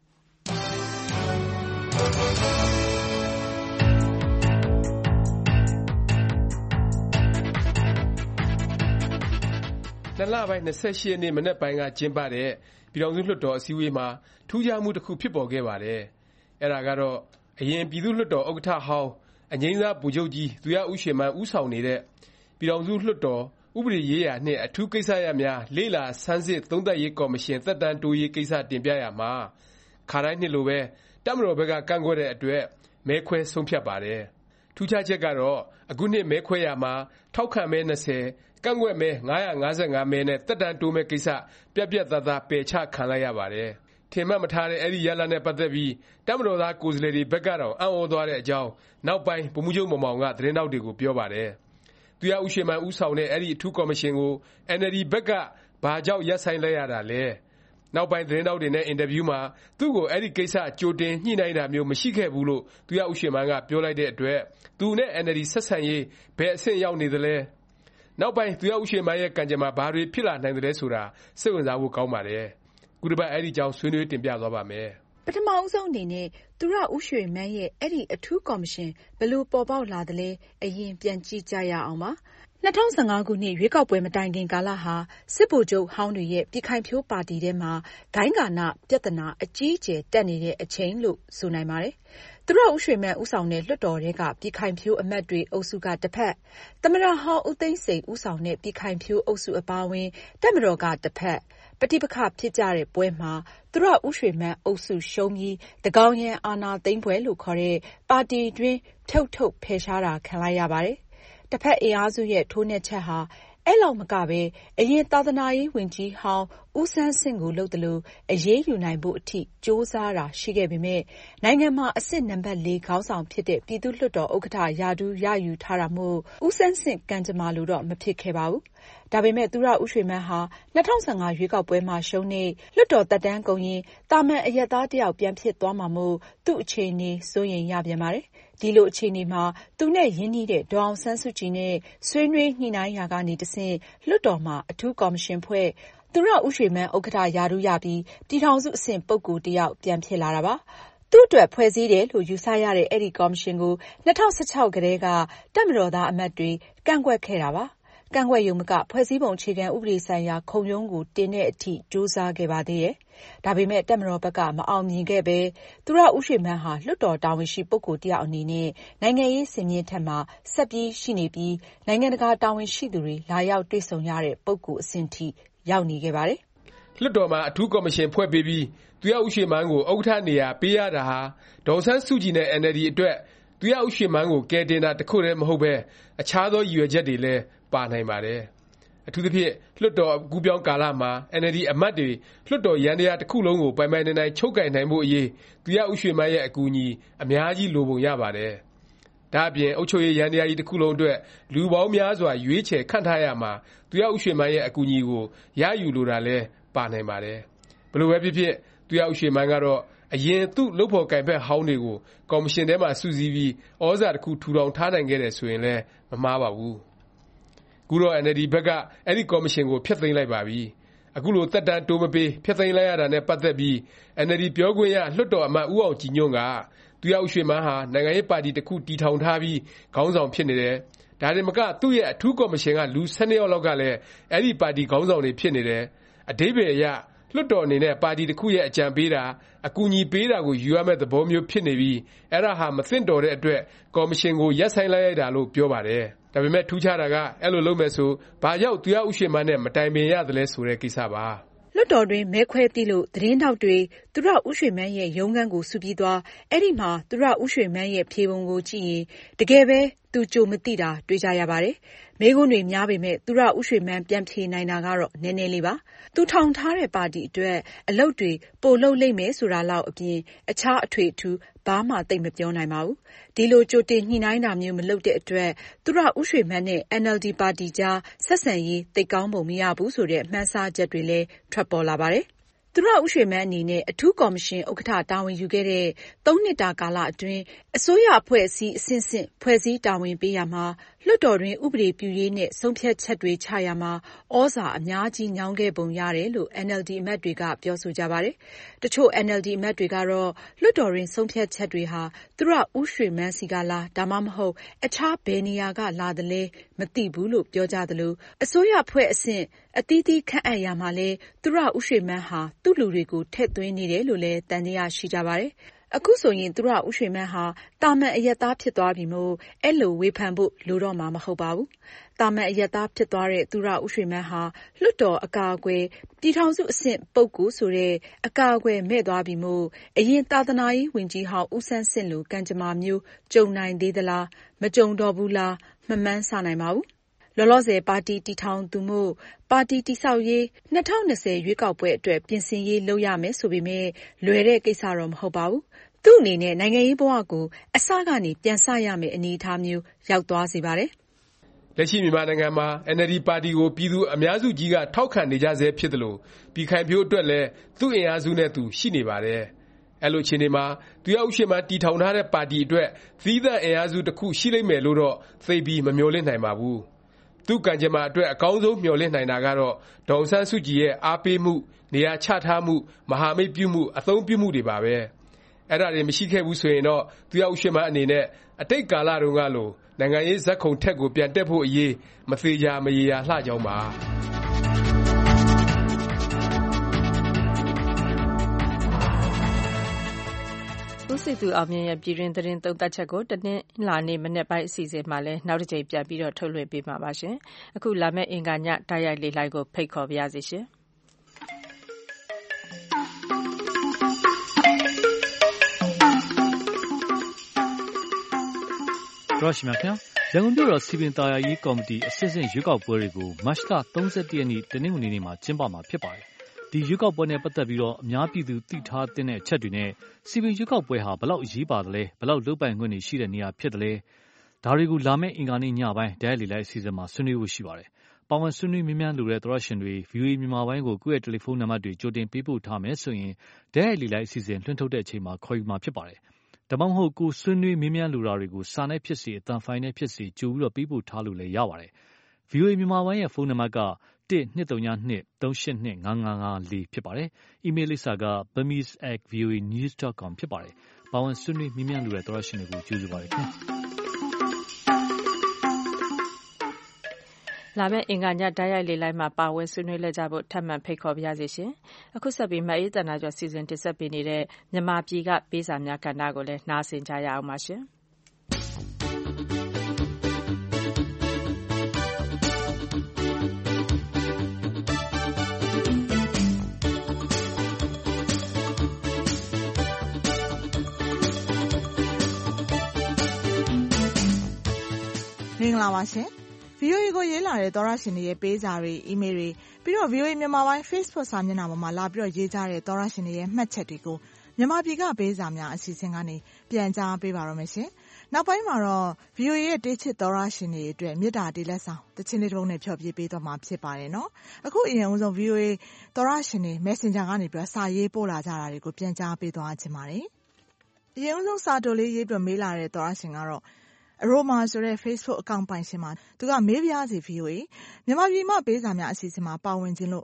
နှစ်လပိုင်း၂၈ရက်နေ့မနက်ပိုင်းကကျင်းပတဲ့ပြည်ထောင်စုလွှတ်တော်အစည်းအဝေးမှာထူးခြားမှုတစ်ခုဖြစ်ပေါ်ခဲ့ပါတယ်။အဲဒါကတော့အရင်ပြည်သူ့လွှတ်တော်ဥက္ကဋ္ဌဟောင်းအငြိမ်းစားဗိုလ်ချုပ်ကြီးသူရဦးရွှေမန်းဦးဆောင်နေတဲ့ပြည်ထောင်စုလွှတ်တော်ဥပဒေရေးရာနှင့်အထူးကိစ္စရပ်များလေ့လာဆန်းစစ်သုံးသပ်ရေးကော်မရှင်သက်တမ်းတိုးရေးကိစ္စတင်ပြရာမှာခါတိုင်းနှစ်လိုပဲတပ်မတော်ဘက်ကကန့်ကွက်တဲ့အတွက်မဲခွဲဆုံးဖြတ်ပါတယ်။ထူးခြားချက်ကတော့အခုနှစ်မဲခွဲရာမှာထောက်ခံမဲ၂၀ကန့်ကွက်မဲ၅၅၅မဲနဲ့သက်တမ်းတိုးမဲ့ကိစ္စပြတ်ပြတ်သားသားပယ်ချခံလိုက်ရပါတယ်။ထင်မှတ်မထားတဲ့အဲဒီရလဒ်နဲ့ပတ်သက်ပြီးတပ်မတော်သားကိုယ်စားလှယ်တွေဘက်ကတော့အံ့ဩသွားတဲ့အကြောင်းနောက်ပိုင်းဗိုလ်မှူးချုပ်မောင်မောင်ကသတင်းထောက်တွေကိုပြောပါတယ်။သူရဦးရွှေမန်းဦးဆောင်တဲ့အဲဒီအထူးကော်မရှင်ကို N L D ဘက်ကဘာကြောင့်ရပ်ဆိုင်းလိုက်ရတာလဲ။နောက်ပိုင်းသတင်းထောက်တွေနဲ့အင်တာဗျူးမှာသူ့ကိုအဲဒီကိစ္စကြိုတင်ညှိနှိုင်းတာမျိုးမရှိခဲ့ဘူးလို့သူရဦးရွှေမန်းကပြောလိုက်တဲ့အတွက်သူနဲ့ N L D ဆက်ဆံရေးဘယ်အဆင့်ရောက်နေသလဲနောက်ပိုင်းသူရဦးရွှေမန်းရဲ့ကံကြမ္မာဘာတွေဖြစ်လာနိုင်သလဲဆိုတာစိတ်ဝင်စားဖို့ကောင်းပါတယ်။ခုတစ်ပတ်အဲဒီကြောင်းဆွေးနွေးတင်ပြသွားပါမယ်။ပထမဦးဆုံးအနေနဲ့သူရဦးရွှေမန်းရဲ့အဲ့ဒီအထူးကော်မရှင်ဘယ်လိုပေါ်ပေါက်လာသလဲအရင်ပြန်ကြည့်ကြရအောင်ပါ။၂၀၁၅ခုနှစ်ရွေးကောက်ပွဲမတိုင်ခင်ကာလဟာစစ်ဗိုလ်ချုပ်ဟောင်းတွေရဲ့ပြည်ခိုင်ဖြိုးပါတီထဲမှာဂိုဏ်းဂဏပြဿနာအကြီးအကျယ်တက်နေတဲ့အချိန်လို့ဆိုနိုင်ပါတယ်။သူရဦးရွှေမန်းဦးဆောင်တဲ့လွှတ်တော်ထဲကပြည်ခိုင်ဖြိုးအမတ်တွေအုပ်စုကတစ်ဖက်သမ္မတဟောင်းဦးသိန်းစိန်ဦးဆောင်တဲ့ပြည်ခိုင်ဖြိုးအုပ်စုအပါအဝင်တပ်မတော်ကတစ်ဖက်ပဋိပက္ခဖြစ်ကြတဲ့ပွဲမှာသူရဦးရွှေမန်းအုပ်စုရှုံးပြီးတကောင်ရန်အာဏာသိမ်းပွဲလို့ခေါ်တဲ့ပါတီတွင်းဖြုတ်ထုတ်ဖယ်ရှားတာခံလိုက်ရပါတယ်။တစ်ဖက်အင်အားစုရဲ့ထိုးနှက်ချက်ဟာအဲ့လောက်မကပဲအရင်သာသနာရေးဝန်ကြီးဟောင်းဦးဆန်းဆင့်ကိုလုပ်တယ်လို့အရေးယူနိုင်ဖို့အထိကြိုးစားတာရှိခဲ့ပေမဲ့နိုင်ငံမှာအဆင့်နံပါတ်လေးခေါင်းဆောင်ဖြစ်တဲ့ပြည်သူ့လွှတ်တော်ဥက္ကဋ္ဌရာထူးရယူထားတာမို့ဦးဆန်းဆင့်ကံကြမ္မာလို့တော့မဖြစ်ခဲ့ပါဘူး။ဒါပေမဲ့သူရဦးရွှေမန်းဟာ၂၀၁၅ရွေးကောက်ပွဲမှာရှုံးနေလွှတ်တော်သက်တမ်းကုန်ရင်တာမန်အရပ်သားတစ်ယောက်ပြန်ဖြစ်သွားမှာမို့သူ့အခြေအနေစိုးရိမ်ရပြန်ပါတယ်။ဒီလိုအခြေအနေမှာသူနဲ့ရင်းနှီးတဲ့ဒေါ်အောင်ဆန်းစုကြည်နဲ့ဆွေးနွေးညှိနှိုင်းရာကနေတဆင့်လွှတ်တော်မှာအထူးကော်မရှင်ဖွဲ့သူရဦးရွှေမန်းဥက္ကဋ္ဌရာထူးရပြီးပြည်ထောင်စုအဆင့်ပုဂ္ဂိုလ်တစ်ယောက်ပြန်ဖြစ်လာတာပါ။သူ့အတွက်ဖွဲ့စည်းတယ်လို့ယူဆရတဲ့အဲ့ဒီကော်မရှင်ကို၂၀၁၆ကတည်းကတပ်မတော်သားအမတ်တွေကန့်ကွက်ခဲ့တာပါ။ကန့်ကွက်ရုံမကဖွဲ့စည်းပုံအခြေခံဥပဒေဆိုင်ရာခုံရုံးကိုတင်တဲ့အထိကြိုးစားခဲ့ပါသေးတယ်။ဒါပေမဲ့တပ်မတော်ဘက်ကမအောင်မြင်ခဲ့ပဲသူရဦးရွှေမန်းဟာလွှတ်တော်တာဝန်ရှိပုဂ္ဂိုလ်တစ်ယောက်အနေနဲ့နိုင်ငံရေးစင်မြင့်ထက်မှာဆက်ပြီးရှိနေပြီးနိုင်ငံတကာတာဝန်ရှိသူတွေလာရောက်တွေ့ဆုံရတဲ့ပုဂ္ဂိုလ်အဆင့်ထိရောက်နေခဲ့ပါတယ်။လွှတ်တော်မှာအထူးကော်မရှင်ဖွဲ့ပေးပြီးသူရဦးရွှေမန်းကိုဥက္ကဋ္ဌနေရာပေးရတာဟာဒေါ်အောင်ဆန်းစုကြည်နဲ့ N L D အတွက်သူရဦးရွှေမန်းကိုကယ်တင်တာတစ်ခုတည်းမဟုတ်ပဲအခြားသောရည်ရွယ်ချက်တွေလည်းပါနိုင်ပါတယ်။အထူးသဖြင့်လွှတ်တော်ကူးပြောင်းကာလမှာ N L D အမတ်တွေလွှတ်တော်ယန္တရားတစ်ခုလုံးကိုပိုင်ပိုင်နိုင်နိုင်ချုပ်ကိုင်နိုင်ဖို့အရေးသူရဦးရွှေမန်းရဲ့အကူအညီအများကြီးလိုပုံရပါတယ်။ဒါ့အပြင်အုပ်ချုပ်ရေးယန္တရားကြီးတစ်ခုလုံးအတွက်လူပေါင်းများစွာရွေးချယ်ခန့်ထားရမှာသူရဦးရွှေမန်းရဲ့အကူအညီကိုရယူလိုတာလည်းပါနိုင်ပါတယ်။ဘယ်လိုပဲဖြစ်ဖြစ်သူရဦးရွှေမန်းကတော့အရင်သူ့လုပ်ဖော်ကိုင်ဖက်ဟောင်းတွေကိုကော်မရှင်ထဲမှာစုစည်းပြီးဩဇာတစ်ခုထူထောင်ထားနိုင်ခဲ့တယ်ဆိုရင်လည်းမမှားပါဘူး။ခုတော့ N L D ဘက်ကအဲ့ဒီကော်မရှင်ကိုဖျက်သိမ်းလိုက်ပါပြီ။အခုလိုသက်တမ်းတိုးမပေးဖျက်သိမ်းလိုက်ရတာနဲ့ပတ်သက်ပြီး N L D ပြောခွင့်ရလွှတ်တော်အမတ်ဦးအောင်ကြည်ညွန့်ကသူရဦးရွှေမန်းဟာနိုင်ငံရေးပါတီတစ်ခုတည်ထောင်ထားပြီးခေါင်းဆောင်ဖြစ်နေတယ်ဒါတင်မကသူ့ရဲ့အထူးကော်မရှင်ကလူ၁၂ယောက်လောက်ကလည်းအဲ့ဒီပါတီခေါင်းဆောင်တွေဖြစ်နေတယ်အဓိပ္ပာယ်အရလွှတ်တော်အနေနဲ့ပါတီတစ်ခုရဲ့အကြံပေးတာအကူအညီပေးတာကိုယူရမယ့်သဘောမျိုးဖြစ်နေပြီးအဲ့ဒါဟာမသင့်တော်တဲ့အတွက်ကော်မရှင်ကိုရပ်ဆိုင်လိုက်ရတာလို့ပြောပါတယ်ဒါပေမဲ့ထူးခြားတာကအဲ့လိုလုပ်မယ်ဆိုဘာကြောင့်သူရဥရွှေမန်းနဲ့မတိုင်ပင်ရသလဲဆိုတဲ့ကိစ္စပါလွှတ်တော်တွင်မဲခွဲသိလို့သတင်းထောက်တွေသူရဦးရွှေမန်းရဲ့ရုံးခန်းကိုစုပြီးသွားအဲ့ဒီမှာသူရဦးရွှေမန်းရဲ့ဖြေပုံကိုကြည့်ရင်တကယ်ပဲသူကြိုမသိတာတွေ့ကြရပါတယ်မဲခွန်းတွေများပေမဲ့သူရဦးရွှေမန်းပြန်ဖြေနိုင်တာကတော့နည်းနည်းလေးပါသူထောင်ထားတဲ့ပါတီအတွက်အလုပ်တွေပိုလုပ်လိမ့်မယ်ဆိုတာလောက်အပြင်အခြားအထွေအထူးဘာမှသိမပြောနိုင်ပါဘူးဒီလိုကြိုတင်ညှိနှိုင်းတာမျိုးမလုပ်တဲ့အတွက်သူရဦးရွှေမန်းနဲ့ အန်အယ်လ်ဒီ ပါတီကြားဆက်ဆံရေးသိပ်ကောင်းပုံမရဘူးဆိုတဲ့မှန်းဆချက်တွေလည်းထွက်ပေါ်လာပါတယ်သူရဦးရွှေမန်းအနေနဲ့အထူးကော်မရှင်ဥက္ကဋ္ဌတာဝန်ယူခဲ့တဲ့သုံးနှစ်တာကာလအတွင်းအစိုးရအဖွဲ့အစည်းအဆင့်ဆင့်ဖွဲ့စည်းတာဝန်ပေးရမှာလွှတ်တော်တွင်ဥပဒေပြုရေးနဲ့ဆုံးဖြတ်ချက်တွေချရမှာဩဇာအများကြီးညောင်းခဲ့ပုံရတယ်လို့ အန်အယ်လ်ဒီ အမတ်တွေကပြောဆိုကြပါတယ်။တချို့ အန်အယ်လ်ဒီ အမတ်တွေကတော့လွှတ်တော်တွင်ဆုံးဖြတ်ချက်တွေဟာသူရဦးရွှေမန်းစီကလားဒါမှမဟုတ်အခြားဘယ်နေရာကလာသလဲမသိဘူးလို့ပြောကြသလိုအစိုးရအဖွဲ့အဆင့်အသီးသီးခန့်အပ်ရမှာလဲသူရဦးရွှေမန်းဟာသူ့လူတွေကိုထည့်သွင်းနေတယ်လို့လည်းတန်တရားရှိကြပါတယ်။အခုဆိုရင်သူရဦးရွှေမန်းဟာတာမန်အရပ်သားဖြစ်သွားပြီမို့အဲ့လိုဝေဖန်ဖို့လိုတော့မှာမဟုတ်ပါဘူး။တာမန်အရပ်သားဖြစ်သွားတဲ့သူရဦးရွှေမန်းဟာလွှတ်တော်အကာအကွယ်ပြည်ထောင်စုအဆင့်ပုဂ္ဂိုလ်ဆိုတဲ့အကာအကွယ်မဲ့သွားပြီမို့အရင်သာသနာရေးဝန်ကြီးဟောင်းဦးဆန်းစစ်လိုကံကြမ္မာမျိုးကြုံနိုင်သေးသလားမကြုံတော့ဘူးလားမမှန်းဆနိုင်ပါဘူး။လောလောဆယ်ပါတီတည်ထောင်သူမို့ပါတီတည်ဆောက်ရေး၂၀၂၀ရွေးကောက်ပွဲအတွက်ပြင်ဆင်ရေးလုပ်ရမယ်ဆိုပေမဲ့လွယ်တဲ့ကိစ္စတော့မဟုတ်ပါဘူး။သူ့အနေနဲ့နိုင်ငံရေးဘဝကိုအစကနေပြန်စရမယ့်အနေအထားမျိုးရောက်သွားစေပါတယ်။လက်ရှိမြန်မာနိုင်ငံမှာ အန်အယ်လ်ဒီ ပါတီကိုပြည်သူအများစုကြီးကထောက်ခံနေကြဆဲဖြစ်သလိုပြည်ခိုင်ဖြိုးအတွက်လည်းသူ့အင်အားစုနဲ့သူရှိနေပါတယ်။အဲလိုအခြေအနေမှာသူရဦးရွှေမန်းတည်ထောင်ထားတဲ့ပါတီအတွက်သီးသန့်အင်အားစုတစ်ခုရှိလိမ့်မယ်လို့တော့သိပ်ပြီးမမျှော်လင့်နိုင်ပါဘူး။သူ့ကံကြမ္မာအတွက်အကောင်းဆုံးမျှော်လင့်နိုင်တာကတော့ဒေါ်အောင်ဆန်းစုကြည်ရဲ့အားပေးမှုနေရာချထားမှုမဟာမိတ်ပြုမှုအသုံးပြုမှုတွေပါပဲအဲ့ဒါတွေမရှိခဲ့ဘူးဆိုရင်တော့သူရဦးရွှေမန်းအနေနဲ့အတိတ်ကာလတုန်းကလိုနိုင်ငံရေးဇက်ခုံထက်ကိုပြန်တက်ဖို့အရေးမသေးကြမရေရာလှကြောင်းပါဦးစိတ်သူအောင်မြင့်ရဲ့ပြည်တွင်သတင်းသုံးသပ်ချက်ကိုတနင်္လာနေ့မနေ့ပိုင်းအစီအစဉ်မှာလည်းနောက်တစ်ကြိမ်ပြန်ပြီးတော့ထုတ်လွှင့်ပေးမှာပါရှင်။အခုလာမယ့်အင်္ဂါညတိုက်ရိုက်လေ့လာကိုဖိတ်ခေါ်ပါရစေရှင်။ရောရှိမြခင်ရန်ကုန်မြို့တော်စီပင်သာယာရေးကော်မတီအစစ်အစစ်ရွေးကောက်ပွဲတွေကိုမတ်လ၃၁ရက်နေ့တနင်္ဂနွေနေ့မှာကျင်းပမှာဖြစ်ပါတယ်။ဒီရွေးကောက်ပွဲနဲ့ပတ်သက်ပြီးတော့အများပြည်သူသိထားတဲ့အချက်တွေနဲ့စီပင်ရွေးကောက်ပွဲဟာဘလောက်အရေးပါတယ်လဲဘလောက်လုပ်ပိုင်ခွင့်တွေရှိတဲ့နေရာဖြစ်တယ်လဲဒါတွေကိုလာမယ့်အင်္ဂါနေ့ညပိုင်းဒဲလီလိုက်အစီအစဉ်မှာဆွေးနွေးဖို့ရှိပါတယ်။ပါဝင်ဆွေးနွေးမြင်းမြန်းလိုတဲ့သောရရှင်တွေ ဗွီအိုအေ မြန်မာပိုင်းကိုကိုယ့်ရဲ့တယ်လီဖုန်းနံပါတ်တွေကြိုတင်ပေးပို့ထားမယ်ဆိုရင်ဒဲလီလိုက်အစီအစဉ်လွှင့်ထုတ်တဲ့အချိန်မှာခေါ်ယူမှာဖြစ်ပါတယ်။ဒါမှမဟုတ်ကိုဆွေးနွေးမြင်းမြန်းလိုတာတွေကိုစာနဲ့ဖြစ်စေအသံဖိုင်နဲ့ဖြစ်စေကြိုပြီးတော့ပေးပို့ထားလို့လည်းရပါတယ်။ ဗွီအိုအေ မြန်မာပိုင်းရဲ့ဖုန်းနံပါတ်က၁ ၂၃၂ ၃၈၂ ၅၅၅၄ဖြစ်ပါတယ်။ အီးမေးလ်လိပ်စာက burmese at v o a news dot com ဖြစ်ပါတယ်။ပါဝင်ဆွေးနွေးမြင်းမြန်းလိုတဲ့သောရရှင်တွေကိုကျေးဇူးပါတယ်ခင်ဗျ။လာမယ့်အင်္ဂါညတိုက်ရိုက်လေလိုက်မှာပါဝင်ဆွေးနွေးလက်ကြဖို့ထပ်မံဖိတ်ခေါ်ပါရစေရှင်။အခုဆက်ပြီးမအေးတန်နာကျော်စီစဉ်တင်ဆက်ပေးနေတဲ့မြန်မာပြည်ကပေးစာများကဏ္ဍကိုလည်းနားဆင်ကြရအောင်ပါရှင်။မင်္ဂလာပါရှင်။ ဗွီအိုအေကိုရေးလာတဲ့သောရရှင်တွေရဲ့ပေးစာတွေအီးမေးလ်တွေပြီးတော့ ဗွီအိုအေမြန်မာပိုင်း Facebook စာမျက်နှာပေါ်မှာလာပြီးတော့ရေးကြတဲ့သောရရှင်တွေရဲ့မှတ်ချက်တွေကိုမြန်မာပြည်ကပေးစာများအစီအစဉ်ကနေပြန်ကြားပေးပါတော့မယ်ရှင်။နောက်ပိုင်းမှာတော့ ဗွီအိုအေရဲ့တေးချစ်သောရရှင်တွေအတွက်မေတ္တာတေးလက်ဆောင်တခြင်းလေးတစ်ပုဒ်နဲ့ဖျော်ဖြေပေးသွားမှာဖြစ်ပါတယ်နော်။အခုအရင်ဦးဆုံး ဗွီအိုအေသောရရှင်တွေ Messenger ကနေပြီးတော့စာရေးပို့လာကြတာတွေကိုပြန်ကြားပေးသွားခြင်းပါတယ်။အရင်ဦးဆုံးစာတိုလေးရေးပြီးမေးလာတဲ့သောရရှင်ကတော့အရိုမာဆိုတဲ့ Facebook အကောင့်ပိုင်ရှင်မှာသူကမေးပြားစီ ဗီအိုအေမြန်မာပြည်မှာပေးစာများအစီအစဉ်မှာပါဝင်ခြင်းလို့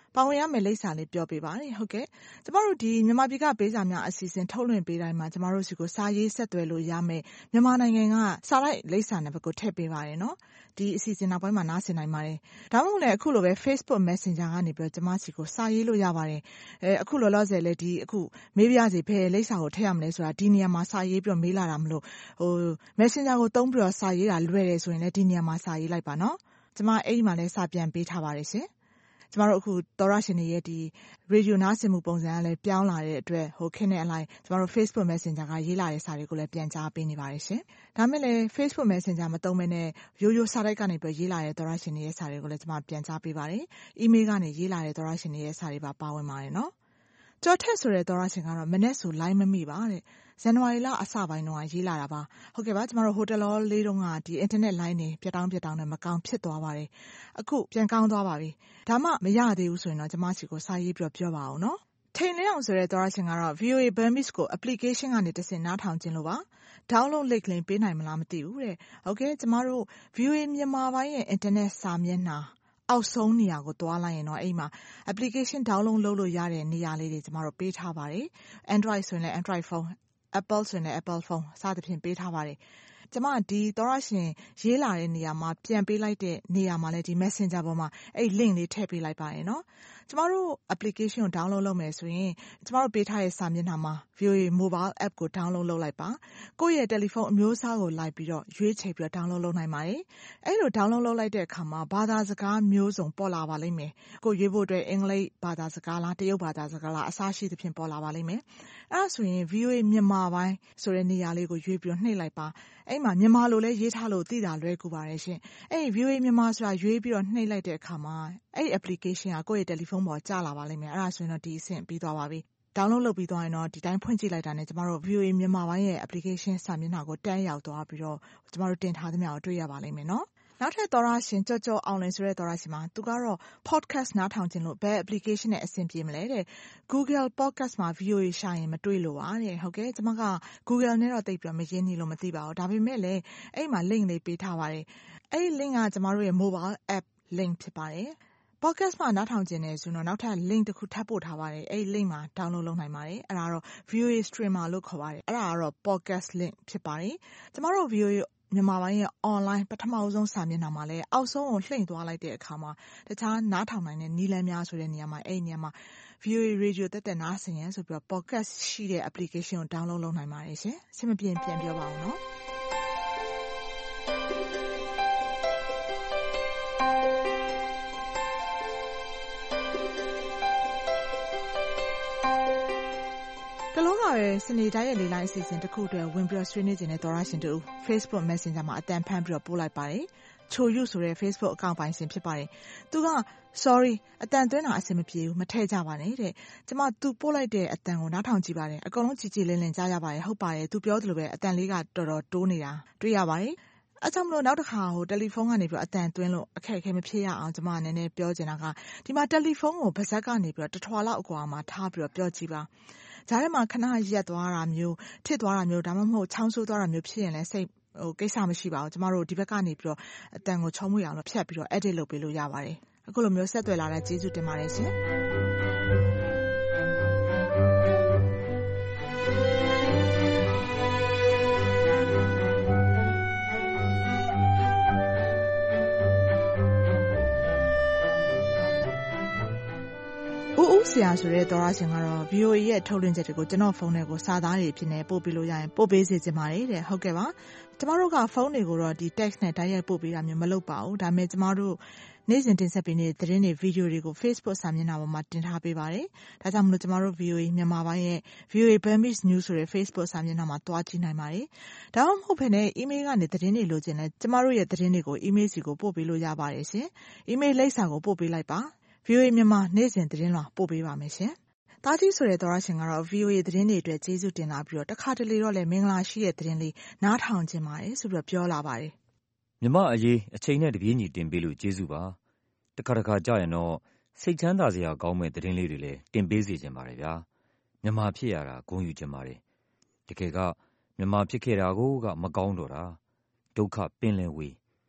ပါဝင်ရမယ့်လိပ်စာလေးပြောပေးပါတယ်ဟုတ်ကဲ့ကျမတို့ဒီမြန်မာပြည်ကပေးစာများအစီအစဉ်ထုတ်လွှင့်ပေးတိုင်းမှာကျမတို့စီကိုစာရေးဆက်သွယ်လို့ရမယ်မြန်မာနိုင်ငံကစာလိုက်လိပ်စာနံပါတ်ကိုထည့်ပေးပါတယ်နော်ဒီအစီအစဉ်နောက်ပိုင်းမှာနားဆင်နိုင်ပါတယ်ဒါမှမဟုတ်လည်းအခုလိုပဲ Facebook Messenger ကနေပြီးတော့ကျမစီကိုစာရေးလို့ရပါတယ်အဲအခုလောလောဆယ်လည်းဒီအခုမေးပြစီဘယ်လိပ်စာကိုထည့်ရမလဲဆိုတာဒီနေရာမှာစာရေးပြီးတော့မေးလာတာမလို့ဟို Messenger ကိုသုံးပြီးတော့စာရေးတာလွယ်တယ်ဆိုရင်လည်းဒီနေရာမှာစာရေးလိုက်ပါနော်ကျမအဲ့ဒီမှာလည်းစာပြန်ပေးထားပါတယ်ရှင်ကျမတို့အခုသောရရှင်တွေရဲ့ဒီရေဒီယိုနားဆင်မှုပုံစံကလည်းပြောင်းလာတဲ့အတွက်ဟိုခင်းတဲ့အလိုက်ကျမတို့ Facebook Messenger ကရေးလာတဲ့စာတွေကိုလည်းပြန်ကြားပေးနေပါတယ်ရှင်။ဒါမဲ့လည်း Facebook Messenger မသုံးဘဲနဲ့ရိုးရိုးစာတိုက်ကနေပြီးရေးလာတဲ့သောရရှင်တွေရဲ့စာတွေကိုလည်းကျမပြန်ကြားပေးပါတယ်။ Email ကနေရေးလာတဲ့သောရရှင်တွေရဲ့စာတွေပါပါဝင်ပါတယ်နော်။ကြော်ထက်ဆိုတဲ့သောရရှင်ကတော့မနေ့ဆို line မမိပါတဲ့။ဇန်နဝါရီလအစပိုင်းတော့ရေးလာတာပါဟုတ်ကဲ့ပါကျမတို့ဟိုတယ်လောလေးတုန်းကဒီ internet line တွေပြတ်တောင်းပြတ်တောင်းနဲ့မကောင်းဖြစ်သွားပါတယ်အခုပြန်ကောင်းသွားပါပြီဒါမှမရသေးဘူးဆိုရင်တော့ကျမစီကိုစာရေးပြီးပြောပါအောင်နော်ထိန်လင်းအောင်ဆိုတဲ့သောရရှင်ကတော့ V O A Burmese ကို application ကနေတဆင့်နားထောင်ခြင်းလို့ပါ download link လေးပေးနိုင်မလားမသိဘူးတဲ့ဟုတ်ကဲ့ကျမတို့ V O A မြန်မာပိုင်းရဲ့ internet စာမျက်နှာအောက်ဆုံးနေရာကိုတွားလိုက်ရင်တော့အဲ့မှာ application download လုပ်လို့ရတဲ့နေရာလေးတွေကျမတို့ပေးထားပါတယ် Android ဆိုရင်လည်း Android phone Apple ဆိုရင်လည်း Apple phone စသဖြင့်ပေးထားပါတယ်ကျမဒီသောရရှင်ရေးလာတဲ့နေရာမှာပြန်ပေးလိုက်တဲ့နေရာမှာလည်းဒီ Messenger ပေါ်မှာအဲ့ link လေးထည့်ပေးလိုက်ပါရယ်နော်ကျမတို့ application ကို download လုပ်မယ်ဆိုရင်ကျမတို့ပေးထားတဲ့စာမျက်နှာမှာ V O A mobile app ကို download လုပ်လိုက်ပါကိုယ့်ရဲ့တယ်လီဖုန်းအမျိုးအစားကိုလိုက်ပြီးတော့ရွေးချယ်ပြီးတော့ download လုပ်နိုင်ပါတယ်အဲ့လို download လုပ်လိုက်တဲ့အခါမှာဘာသာစကားမျိုးစုံပေါ်လာပါလိမ့်မယ်ကိုရွေးဖို့အတွက်အင်္ဂလိပ်ဘာသာစကားလားတရုတ်ဘာသာစကားလားအစားရှိသဖြင့်ပေါ်လာပါလိမ့်မယ်အဲ့ဒါဆိုရင် V O A မြန်မာပိုင်းဆိုတဲ့နေရာလေးကိုရွေးပြီးတော့နှိပ်လိုက်ပါအဲ့မှာမြန်မာလိုလဲရေးထားလို့သိတာလွယ်ကူပါတယ်ရှင်အဲ့ V O A မြန်မာဆိုတာရွေးပြီးတော့နှိပ်လိုက်တဲ့အခါမှာအဲ့ application ကကိုယ့်ရဲ့တယ်လီဖုန်းပေါ်ကျလာပါလိမ့်မယ်အဲ့ဒါဆိုရင်တော့ဒီအဆင့်ပြီးသွားပါပြီ download လုပ်ပြီးသွားရင်တော့ဒီတိုင်းဖွင့်ကြည့်လိုက်တာနဲ့ကျမတို့ V O A မြန်မာပိုင်းရဲ့ application စာမျက်နှာကိုတန်းရောက်သွားပြီးတော့ကျမတို့တင်ထားသမျှကိုတွေ့ရပါလိမ့်မယ်နော်နောက်ထပ်သောရရှင်ကြော့ကြော့အောင်လင်ဆိုတဲ့သောရရှင်မှာသူကတော့ podcast နားထောင်ခြင်းလို့ဘယ် application နဲ့အဆင်ပြေမလဲတဲ့ Google podcast မှာ V O A ရှာရင်မတွေ့လို့ပါတဲ့ဟုတ်ကဲ့ကျမက Google နဲ့တော့တိတ်ပြီးမရင်းနေလို့မသိပါဘူးဒါပေမဲ့လည်းအဲ့မှာ link လေးပေးထားပါတယ်အဲ့ဒီ link ကကျမတို့ရဲ့ mobile app link ဖြစ်ပါတယ် podcast မှာနားထောင်ခြင်းနဲ့ဆိုတော့နောက်ထပ် link တစ်ခုထပ်ပို့ထားပါတယ်အဲ့ဒီ link မှာ download လုပ်နိုင်ပါတယ်အဲ့ဒါတော့ V O A streamer လို့ခေါ်ပါတယ်အဲ့ဒါကတော့ podcast link ဖြစ်ပါတယ်ကျမတို့ V O Aမြန်မာပိုင်းရဲ့ online ပထမဆုံးစာမျက်နှာမှာလည်းအောက်ဆုံးကိုလှည့်သွားလိုက်တဲ့အခါမှာတခြားနားထောင်နိုင်တဲ့နည်းလမ်းများဆိုတဲ့နေရာမှာအဲ့ဒီနေရာမှာ V O A radio တက်တက်နားဆင်ရန်ဆိုပြီးတော့ podcast ရှိတဲ့ application ကို download လုပ်နိုင်ပါတယ်ရှင်။အဆင်မပြေပြန်ပြောပါအောင်နော်။တလုံးကပဲစနေတိုင်းရဲ့လေးလိုင်းအစီအစဉ်တစ်ခုအတွက်ဝင်ပြီးဆွေးနွေးခြင်းနဲ့သောရရှင်တို့ Facebook Messenger မှာအတန်ဖန်ပြီးတော့ပို့လိုက်ပါတယ်။ချိုယူဆိုတဲ့ Facebook အကောင့်ပိုင်ရှင်ဖြစ်ပါတယ်။သူက sorry အတန်သွင်းတာအဆင်မပြေဘူးမထည့်ကြပါနဲ့တဲ့။ကျမသူပို့လိုက်တဲ့အတန်ကိုနားထောင်ကြည့်ပါတယ်။အကုန်လုံးကြည်ကြည်လင်းလင်းကြားရပါတယ်ဟုတ်ပါတယ်။သူပြောသလိုပဲအတန်လေးကတော်တော်တိုးနေတာတွေ့ရပါတယ်။အဲကြောင့်မလို့နောက်တစ်ခါဟိုတယ်လီဖုန်းကနေပြီးအတန်သွင်းလို့အခက်အခဲမဖြစ်ရအောင်ကျမနည်းနည်းပြောချင်တာကဒီမှာတယ်လီဖုန်းကိုဗစက်ကနေပြီးတော့တထွာလောက်အကွာမှာထားပြီးတော့ပြောကြည့်ပါ။ဂျားထဲမှာခဏရက်သွားတာမျိုးထစ်သွားတာမျိုးဒါမှမဟုတ်ချောင်းဆိုးသွားတာမျိုးဖြစ်ရင်လည်းစိတ်ဟိုကိစ္စမရှိပါဘူးကျမတို့ဒီဘက်ကနေပြီးတော့အတန်ကိုချုံးမွေအောင်လို့ဖြတ်ပြီးတော့ edit လုပ်ပေးလို့ရပါတယ်အခုလိုမျိုးဆက်သွယ်လာတဲ့ကျေးဇူးတင်ပါတယ်ရှင်ဦးဦးဆရာဆိုတဲ့သောရရှင်ကတော့ V O A ရဲ့ထုတ်လွှင့်ချက်တွေကိုကျွန်တော်ဖုန်းထဲကိုစာသားတွေဖြစ်နေပို့ပေးလို့ရရင်ပို့ပေးစေချင်ပါတယ်တဲ့ဟုတ်ကဲ့ပါကျမတို့ကဖုန်းတွေကိုတော့ဒီ text နဲ့တိုက်ရိုက်ပို့ပေးတာမျိုးမလုပ်ပါဘူးဒါပေမဲ့ကျမတို့နေ့စဉ်တင်ဆက်ပေးနေတဲ့သတင်းတွေဗီဒီယိုတွေကို Facebook စာမျက်နှာပေါ်မှာတင်ထားပေးပါတယ်ဒါကြောင့်မလို့ကျမတို့ V O A မြန်မာပိုင်းရဲ့ V O A Burmese News ဆိုတဲ့ Facebook စာမျက်နှာမှာတွားကြည့်နိုင်ပါတယ်ဒါမှမဟုတ်ဘဲနဲ့ email ကနေသတင်းတွေလိုချင်လဲကျမတို့ရဲ့သတင်းတွေကို email စီကိုပို့ပေးလို့ရပါတယ်ရှင် email လိပ်စာကိုပို့ပေးလိုက်ပါ V O A မြန်မာနေ့စဉ်သတင်းလွှာပို့ပေးပါမယ်ရှင်။တာကြီးဆိုတဲ့သောရရှင်ကတော့ V O A သတင်းတွေအတွက်ကျေးဇူးတင်လာပြီးတော့တခါတလေတော့လည်းမင်္ဂလာရှိတဲ့သတင်းလေးနားထောင်ခြင်းပါတယ်ဆိုပြီးတော့ပြောလာပါတယ်။မြမအရေးအချိန်နဲ့တပြေးညီတင်ပေးလို့ကျေးဇူးပါ။တခါတခါကြာရင်တော့စိတ်ချမ်းသာစရာကောင်းမဲ့သတင်းလေးတွေလည်းတင်ပေးစေခြင်းပါတယ်ဗျာ။မြမဖြစ်ရတာဂုဏ်ယူခြင်းပါတယ်။တကယ်ကမြမဖြစ်ခဲ့တာကိုကမကောင်းတော့တာဒုက္ခပင်လယ်ဝေး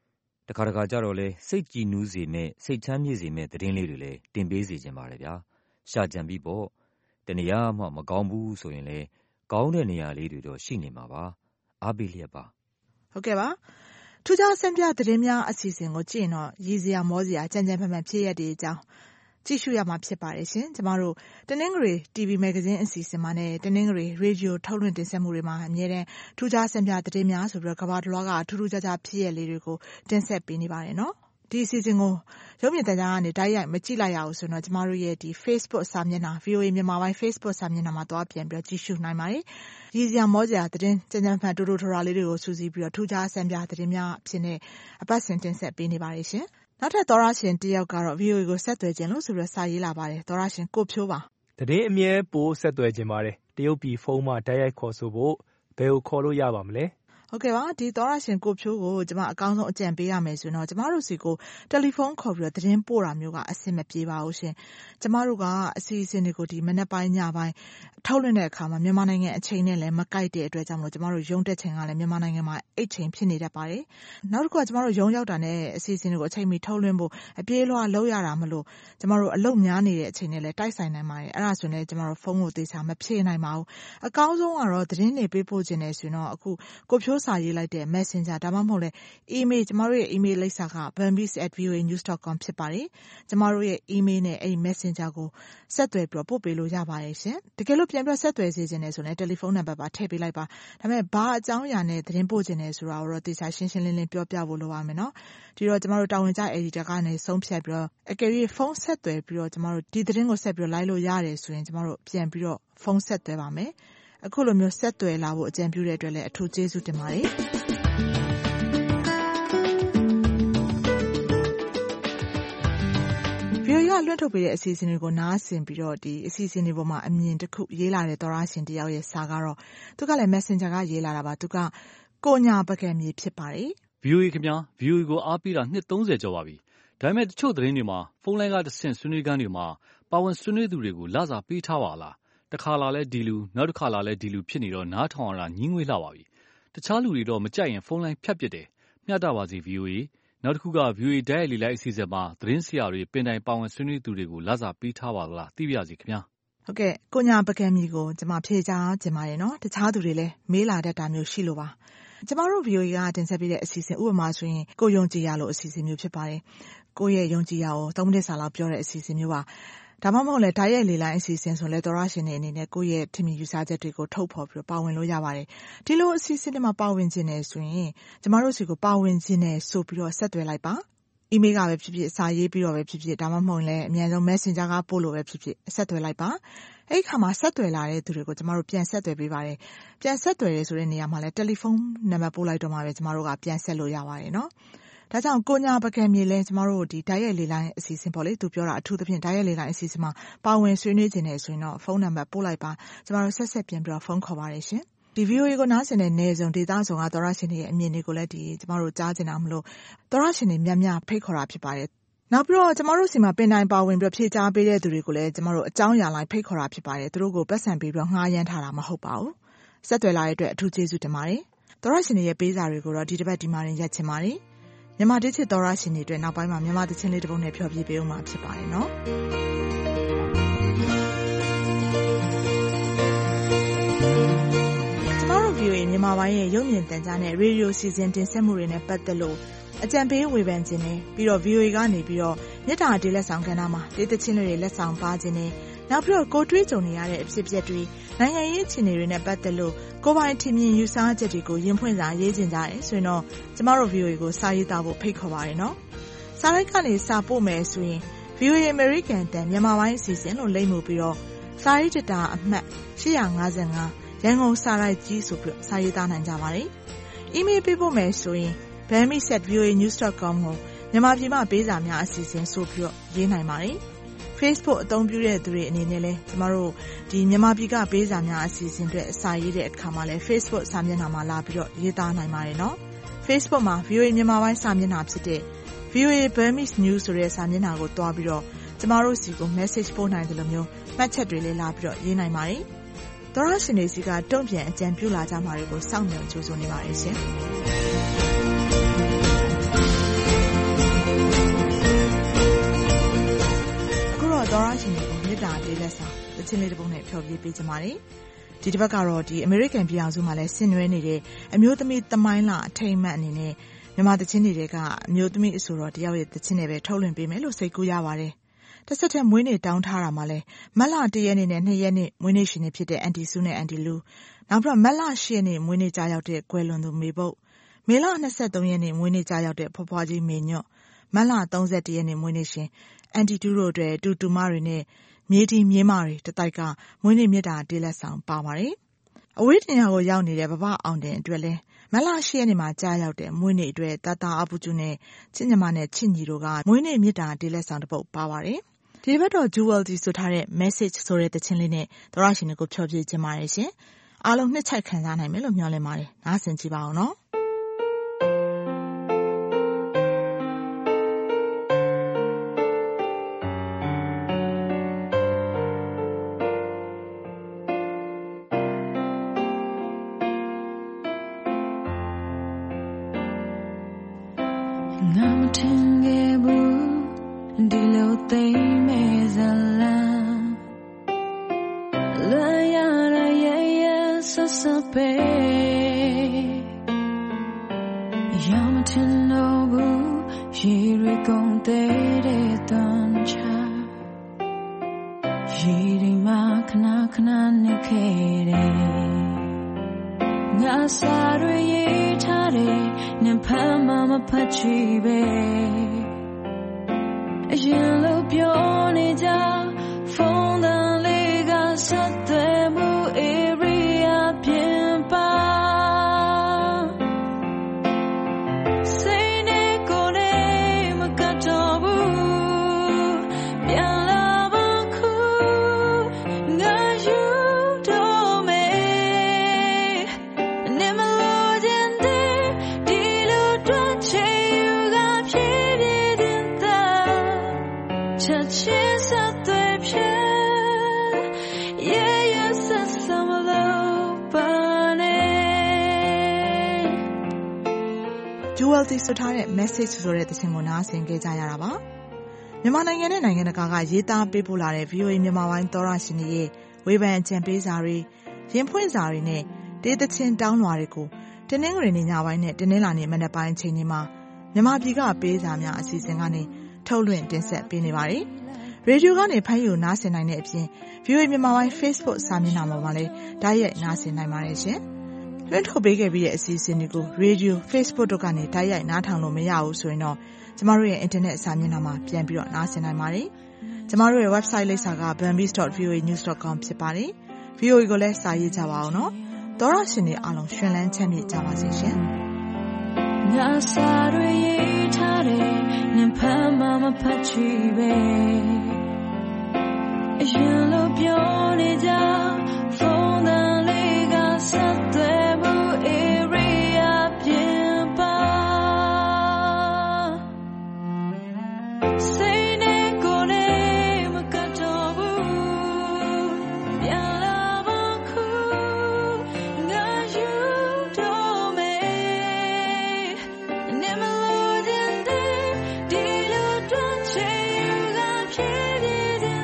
တခါတခါကြတော့လဲစိတ်ကြည်နူးစေမဲ့စိတ်ချမ်းမြေ့စေမဲ့သတင်းလေးတွေလည်းတင်ပေးစေခြင်းပါတယ်ဗျာရှာကြံပြီးပေါ့တနေရာမှမကောင်းဘူးဆိုရင်လဲကောင်းတဲ့နေရာလေးတွေတော့ရှိနေမှာပါအားပေးလျက်ပါဟုတ်ကဲ့ပါထူးခြားဆန်းပြသတင်းများအစီအစဉ်ကိုကြည့်ရင်တော့ရည်စရာမောစရာကြံကြံဖန်ဖန်ဖြစ်ရတဲ့အကြောင်းကြည့်ရှုရမှာဖြစ်ပါတယ်ရှင်ကျမတို့တနင်္ဂနွေ တီဗီ မဂ္ဂဇင်းအစီအစဉ်မှာနဲ့တနင်္ဂနွေရေဒီယိုထုတ်လွှင့်တင်ဆက်မှုတွေမှာအမြဲတမ်းထူးခြားဆန်းပြသတင်းများဆိုပြီးတော့ကမ္ဘာတစ်လွှားကထူးထူးခြားခြားဖြစ်ရလေးတွေကိုတင်ဆက်ပေးနေပါတယ်နော်ဒီအစီအစဉ်ကိုရုပ်မြင်သံကြားကနေတိုက်ရိုက်မကြည့်လိုက်ရအောင်ဆိုတော့ကျမတို့ရဲ့ဒီ Facebook စာမျက်နှာ ဗွီအိုအေ မြန်မာပိုင်း Facebook စာမျက်နှာမှာသွားပြန်ပြီးတော့ကြည့်ရှုနိုင်ပါတယ်။ရည်စရာမောစရာသတင်းကြံကြံဖန်တိုးတိုးထော်ထော်လေးတွေကိုစူးစီးပြီးတော့ထူးခြားဆန်းပြသတင်းများအဖြစ်နဲ့အပတ်စဉ်တင်ဆက်ပေးနေပါတယ်ရှင်။နောက်ထပ်သောရရှင်တယောက်ကတော့ ဗွီအိုအေ ကိုဆက်သွယ်ခြင်းလို့ဆိုပြီးတော့စာရေးလာပါတယ်။သောရရှင်ကိုဖြိုးပါ။သတင်းအမြဲပို့ဆက်သွယ်ခြင်းပါတယ်။တရုတ်ပြည်ဖုန်းမှာတိုက်ရိုက်ခေါ်ဆိုဖို့ဘယ်ကိုခေါ်လို့ရပါမလဲ။ဟုတ်ကဲ့ပါဒီသောရရှင်ကိုဖြိုးကိုကျွန်မအကောင်းဆုံးအကြံပေးရမယ်ဆိုရင်တော့ကျမတို့စီကိုတယ်လီဖုန်းခေါ်ပြီးတော့သတင်းပို့တာမျိုးကအဆင်မပြေပါဘူးရှင်ကျမတို့ကအစီအစဉ်တွေကိုဒီမနေ့ပိုင်းညပိုင်းထုတ်လွှင့်တဲ့အခါမှာမြန်မာနိုင်ငံအချိန်နဲ့လည်းမကိုက်တဲ့အတွက်ကြောင့်မလို့ကျမတို့ရုံးတက်ချိန်ကလည်းမြန်မာနိုင်ငံမှာအိတ်ချိန်ဖြစ်နေတတ်ပါတယ်နောက်တစ်ခုကကျမတို့ရုံးရောက်တာနဲ့အစီအစဉ်တွေကိုအချိန်မီထုတ်လွှင့်ဖို့အပြေးလွှာလောက်ရတာမလို့ကျမတို့အလုပ်များနေတဲ့အချိန်နဲ့လည်းတိုက်ဆိုင်နိုင်ပါတယ်အဲ့ဒါဆိုရင်ကျမတို့ဖုန်းကိုသေချာမဖြည့်နိုင်ပါဘူးအကောင်းဆုံးကတော့သတင်းတွေပေးပို့ခြင်းနဲ့ဆိုရင်တော့အခုကိုဖြိုးစာရေးလိုက်တဲ့ Messenger ဒါမှမဟုတ်လဲ email ကျမတို့ရဲ့ email လိပ်စာက burmese at v o a news dot com ဖြစ်ပါတယ်ကျမတို့ရဲ့ email နဲ့အဲ့ဒီ Messenger ကိုဆက်သွယ်ပြီးတော့ပို့ပေးလို့ရပါတယ်ရှင်တကယ်လို့ပြန်ပြီးဆက်သွယ်စေချင်တယ်ဆိုရင်တယ်လီဖုန်းနံပါတ်ပါထည့်ပေးလိုက်ပါဒါပေမဲ့ဘာအကြောင်းအရာနဲ့သတင်းပို့ခြင်းလဲဆိုတာကိုတော့သေချာရှင်းရှင်းလင်းလင်းပြောပြဖို့လိုပါမယ်နော်ဒီတော့ကျမတို့တာဝန်ကျ editor ကနေဆုံးဖြတ်ပြီးတော့အကယ်၍ဖုန်းဆက်သွယ်ပြီးတော့ကျမတို့ဒီသတင်းကိုဆက်ပြီးတော့လိုက်လို့ရတယ်ဆိုရင်ကျမတို့ပြန်ပြီးတော့ဖုန်းဆက်သွယ်ပါမယ်အခုလိုမျိုးဆက်သွယ်လာဖို့အကြံပြုတဲ့အတွက်လည်းအထူးကျေးဇူးတင်ပါတယ်ဗီအိုအေကလွှင့်ထုတ်ပေးတဲ့အစီအစဉ်တွေကိုနားဆင်ပြီးတော့ဒီအစီအစဉ်တွေပေါ်မှာအမြင်တစ်ခုရေးလာတဲ့သောရရှင်တယောက်ရဲ့စာကတော့သူကလည်း Messenger ကရေးလာတာပါသူကကိုညာပကံမြေဖြစ်ပါတယ်ဗီအိုအေ ခင်ဗျာ ဗီအိုအေ ကိုအားပေးတာနှစ်သုံးဆယ်ကျော်ပါပြီဒါပေမဲ့တချို့သတင်းတွေမှာဖုန်းလိုင်းကတဆင့်ဆွေးနွေးခန်းတွေမှာပါဝင်ဆွေးနွေးသူတွေကိုလစာပေးထားပါလားတခါလာလဲဒီလူနောက်တစ်ခါလာလဲဒီလူဖြစ်နေတော့နားထောင်ရတာညှင်းငွေလှပါပြီတခြားလူတွေတော့မကြိုက်ရင်ဖုန်းလိုင်းဖြတ်ပစ်တယ်မျှတပါစေ ဗီအိုအေ နောက်တစ်ခုက ဗီအိုအေ တိုက်ရိုက်လေလိုက်အစီအစဉ်မှာသတင်းဆရာတွေပင်တိုင်ပါဝင်ဆွေးနွေးသူတွေကိုလစာပေးထားပါလားသိပါရစေခင်ဗျာဟုတ်ကဲ့ကိုညာပကံမြေကိုကျွန်မဖြေချကြင်ပါတယ်နော်တခြားသူတွေလည်းမေးလာတတ်တာမျိုးရှိလို့ပါကျမတို့ ဗီအိုအေ ကတင်ဆက်ပေးတဲ့အစီအစဉ်ဥပမာဆိုရင်ကိုယုံကြည်ရလို့အစီအစဉ်မျိုးဖြစ်ပါတယ်ကိုရဲ့ယုံကြည်ရကိုသုံးမိနစ်စာလောက်ပြောတဲ့အစီအစဉ်မျိုးပါဒါမှမဟုတ်လဲဓာတ်ရိုက်လေလိုင်းအစီအစဉ်ဆိုလဲသောရရှင်တွေအနေနဲ့ကိုယ့်ရဲ့ထင်မြင်ယူဆချက်တွေကိုထုတ်ဖော်ပြီးပါဝင်လို့ရပါတယ်ဒီလိုအစီအစဉ်တွေမှာပါဝင်ခြင်းနဲ့ဆိုရင်ကျမတို့စီကိုပါဝင်ခြင်းနဲ့ဆိုပြီးတော့ဆက်သွယ်လိုက်ပါအီးမေးလ်ကပဲဖြစ်ဖြစ်စာရေးပြီးတော့ပဲဖြစ်ဖြစ်ဒါမှမဟုတ်လဲအများဆုံး Messenger ကပို့လို့ပဲဖြစ်ဖြစ်ဆက်သွယ်လိုက်ပါအဲ့ဒီခါမှာဆက်သွယ်လာတဲ့သူတွေကိုကျမတို့ပြန်ဆက်သွယ်ပေးပါတယ်ပြန်ဆက်သွယ်ရဲဆိုတဲ့နေရာမှာလဲတယ်လီဖုန်းနံပါတ်ပို့လိုက်တော့မှပဲကျမတို့ကပြန်ဆက်လို့ရပါတယ်နော်ဒါကြောင့်ကိုညာပကံမြေလဲကျမတို့ဒီဓာတ်ရိုက်လေလိုင်းအစီအစဉ်ပေါ့လေသူပြောတာအထူးသဖြင့်ဓာတ်ရိုက်လေလိုင်းအစီအစဉ်မှာပါဝင်ဆွေးနွေးခြင်းနဲ့ဆိုရင်တော့ဖုန်းနံပါတ်ပို့လိုက်ပါကျမတို့ဆက်ဆက်ပြန်ပြီးတော့ဖုန်းခေါ်ပါတယ်ရှင်ဒီ ဗီအိုအေ ကိုနားဆင်တဲ့နေစုံဒေသစုံကသောရရှင်တွေရဲ့အမြင်တွေကိုလည်းဒီကျမတို့ကြားချင်တာမလို့သောရရှင်တွေများများဖိတ်ခေါ်တာဖြစ်ပါတယ်နောက်ပြီးတော့ကျမတို့စီမှာပင်တိုင်ပါဝင်ပြီးဖြည့်ချပေးတဲ့သူတွေကိုလည်းကျမတို့အကြောင်းအရာလိုက်ဖိတ်ခေါ်တာဖြစ်ပါတယ်သူတို့ကိုပတ်စံပေးပြီးတော့ငှားရမ်းထားတာမဟုတ်ပါဘူးဆက်သွယ်လာတဲ့အတွက်အထူးကျေးဇူးတင်ပါတယ်သောရရှင်တွေရဲ့ပေးစာတွေကိုတော့ဒီတစ်ပတ်ဒီမှာရင်ရက်ချင်ပါတယ်မြန်မာတစ်ချစ်သောရရှင်တွေအတွက်နောက်ပိုင်းမှာမြန်မာတစ်ချင်းလေးတစ်ပုဒ်နဲ့ဖျော်ဖြေပေးအောင်မှာဖြစ်ပါတယ်နော်ကျမတို့ ဗီအိုအေ မြန်မာပိုင်းရဲ့ရုပ်မြင်သံကြားနဲ့ရေဒီယိုစီစဉ်တင်ဆက်မှုတွေနဲ့ပတ်သက်လို့အကြံပေးဝေဖန်ခြင်းနဲ့ပြီးတော့ ဗီအိုအေ ကနေပြီးတော့မြစ်တာတေးလက်ဆောင်ကဏ္ဍမှာတေးသချင်းတွေလက်ဆောင်ပါခြင်းနဲ့နောက်ပြီးတော့ကိုတွေးကြုံနေရတဲ့အဖြစ်အပျက်တွေနိုင်ငံရေးအခြေအနေတွေနဲ့ပတ်သက်လို့ကိုပိုင်ထင်မြင်ယူဆချက်တွေကိုရင်ဖွင့်စာရေးခြင်းကြတယ်ဆိုရင်တော့ကျမတို့ ဗီအိုအေ ကိုစာရေးသားဖို့ဖိတ်ခေါ်ပါရနော်စာလိုက်ကနေစာပို့မယ်ဆိုရင် ဗီအိုအေ American တန်မြန်မာပိုင်းအစီအစဉ်လို့လိမ့်မှုပြီးတော့စာရေးတတာအမှတ်ရှစ်၅၅ရန်ကုန်စာရိုက်ကြီးဆိုပြီးစာရေးသားနိုင်ကြပါတယ်အီးမေးလ်ပေးပို့မယ်ဆိုရင် burmese at v o a news dot com ကိုမြန်မာပြည်မှာပေးစာများအစီအစဉ်ဆိုပြီးတော့ရေးနိုင်ပါတယ်Facebook အသုံးပြုတဲ့သူတွေအနေနဲ့လည်းကျမတို့ဒီမြန်မာပြည်ကပေးစာများအစီအစဉ်တွေအစာရေးတဲ့အခါမှာလည်း Facebook စာမျက်နှာမှာလာပြီးတော့ရေးသားနိုင်ပါတယ်နော် Facebook မှာ ဗီအိုအေ မြန်မာပိုင်းစာမျက်နှာဖြစ်တဲ့ ဗီအိုအေ Burmese News ဆိုတဲ့စာမျက်နှာကိုတွားပြီးတော့ကျမတို့စီကို message ပို့နိုင်တယ်လို့မျိုးမှတ်ချက်တွေလေးလာပြီးတော့ရေးနိုင်ပါတယ်သောရရှင်တွေစီကတုံ့ပြန်အကြံပြုလာကြမှာတွေကိုစောင့်မျှော်ကြိုးဆိုနေပါတယ်ရှင်သောရရှင်တွေကိုမေတ္တာလေးလက်ဆောင်တခြင်းလေးတစ်ပုဒ်နဲ့ဖျော်ဖြေပေးကြပါမယ်ဒီတစ်ပတ်ကတော့ဒီအမေရိကန်ပြည်အောင်စုမှာလည်းဆင်နွှဲနေတဲ့အမျိုးသမီးသမိုင်းလအထိမ်းအမှတ်အနေနဲ့မြန်မာတခြင်းတွေကအမျိုးသမီးအဆိုတော်တယောက်ရဲ့တခြင်းတွေပဲထုတ်လွှင့်ပေးမယ်လို့စိတ်ကူးရပါတယ်တစ်ဆက်တည်းမွေးနေ့တောင်းထားတာမှာလဲမတ်လတစ်ရက်နေ့နဲ့နှစ်ရက်နေ့မွေးနေ့ရှင်တွေဖြစ်တဲ့အန်တီစုနဲ့အန်တီလူနောက်ပြီးတော့မတ်လရှစ်ရက်နေ့မွေးနေ့ကြာရောက်တဲ့ကွယ်လွန်သူမေပုတ်မေလ၂၃ရက်နေ့မွေးနေ့ကြာရောက်တဲ့ဖွားဖွားကြီးမေညွတ်မတ်လ၃၁ရက်နေ့မွေးနေ့ရှင်အန်တီတူတို့အတွက်တူတူမတွေနဲ့မြေတီမြေမတွေတတိုက်ကမွေးနေ့မြတ်တာတေးလက်ဆောင်ပါပါတယ်အဝေးတင်ရကိုရောက်နေတဲ့ဘဘအောင်တင်အတွက်လဲမတ်လရှစ်ရက်နေ့မှာကြာရောက်တဲ့မွေးနေ့အတွက်တာတာအပူကျူနဲ့ချစ်ညီမနဲ့ချစ်ညီတို့ကမွေးနေ့မြတ်တာတေးလက်ဆောင်တစ်ပုဒ်ပါပါတယ်ဒီဘက်တော့ Jewel ဒီဆိုထားတဲ့ message ဆိုတဲ့တခြင်းလေးနဲ့သောရရှင်တွေကိုဖြောပြခြင်းပါတယ်ရှင်အားလုံးနှစ်ချိုက်ခံစားနိုင်မယ်လို့မျှော်လင့်ပါတယ်နားဆင်ကြည့်ပါအောင်နော်Jewel တီဆိုထားတဲ့ message ဆိုတဲ့သင်းကိုနားဆင်ခဲ့ကြရတာပါမြန်မာနိုင်ငံနဲ့နိုင်ငံတကာကရေးသားပေးပို့လာတဲ့ ဗီအိုအေ မြန်မာပိုင်းသောရရှင်တွေရဲ့ဝေဖန်ကြံပေးစာတွေရင်ဖွင့်စာတွေနဲ့တေးသချင်းတောင်းလွှာတွေကိုတင်းနှင်းငရီညပိုင်းနဲ့တင်းနှင်းလာနေမနက်ပိုင်းအချိန်တွေမှာမြန်မာပြည်ကပေးစာများအစီအစဉ်ကနေထုတ်လွှင့်တင်ဆက်ပေးနေပါတယ်ရေဒီယိုကနေဖမ်းယူနားဆင်နိုင်တဲ့အပြင် ဗီအိုအေ မြန်မာပိုင်း Facebook စာမျက်နှာမှာလည်းဓာတ်ရိုက်နားဆင်နိုင်ပါတယ်ရှင်လွှင့်ထုတ်ပေးခဲ့ပြီးတဲ့အစီအစဉ်တွေကို Radio Facebook တို့ကနေဓာတ်ရိုက်နားထောင်လို့မရဘူးဆိုရင်တော့ကျမတို့ရဲ့ internet စာမျက်နှာမှာပြန်ပြီးတော့နားဆင်နိုင်ပါတယ်ကျမတို့ရဲ့ website လိပ်စာက burmese dot v o a news dot com ဖြစ်ပါတယ် ဗီအိုအေ ကိုလည်းစာရေးကြပါအောင်နော်သောရရှင်တွေအားလုံးရှင်လန်းချမ်းမြေ့ကြပါစေရှင်ငါစာတွေရေးထားတယ်နင်ဖမ်းမှမဖတ်ချီပဲအရင်လိုပြောနေကြဖုန်းတန်လေးကဆက်သွယ်မှု area ပြင်ပါစိတ်နဲ့ကိုယ်နဲ့မကတ်တော့ဘူးပြန်လာပါခုငါယူတော့မယ်နေမလို့တဲ့ဒီလိုတော့ချေယူကဖြစ်ဖြစ်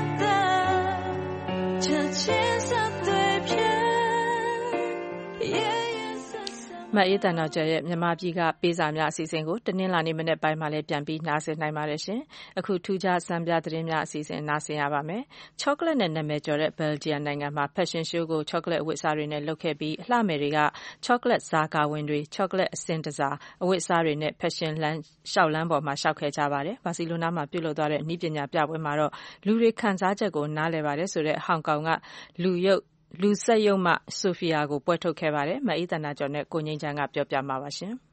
မအေးတန်တော်ကျရဲ့မြန်မာပြည်ကပေးစာများအစီအစဉ်ကိုတနင်္လာနေ့မနေ့ပိုင်းမှာလည်းပြန်ပြီးနားဆင်နိုင်ပါတယ်ရှင်။အခုထူးခြားစံပြသတင်းများအစီအစဉ်နားဆင်ရပါမယ်။ချောကလက်နဲ့နာမည်ကျော်တဲ့ဘယ်လ်ဂျီယံနိုင်ငံမှာ Fashion Show ကိုချောကလက်အဝတ်အစားတွေနဲ့လုပ်ခဲ့ပြီးအလှမယ်တွေကချောကလက်ဇာကာဝင်တွေချောကလက်အစင်တစားအဝတ်အစားတွေနဲ့ Fashion လမ်းလျှောက်လမ်းပေါ်မှာရှောက်ခဲ့ကြပါတယ်။ဘာစီလိုနာမှာပြုလုပ်သွားတဲ့နည်းပညာပြပွဲမှာတော့လူတွေခံစားချက်ကိုနားလည်ပါတယ်ဆိုတဲ့ဟောင်ကောင်ကလူရုပ်လူဆက်ရုံမှဆိုဖီယာကိုပွဲထုတ်ခဲ့ပါတယ်။မအေးတနာကျော်နဲ့ကိုငိမ့်ချမ်းကပြောပြမှာပါရှင်။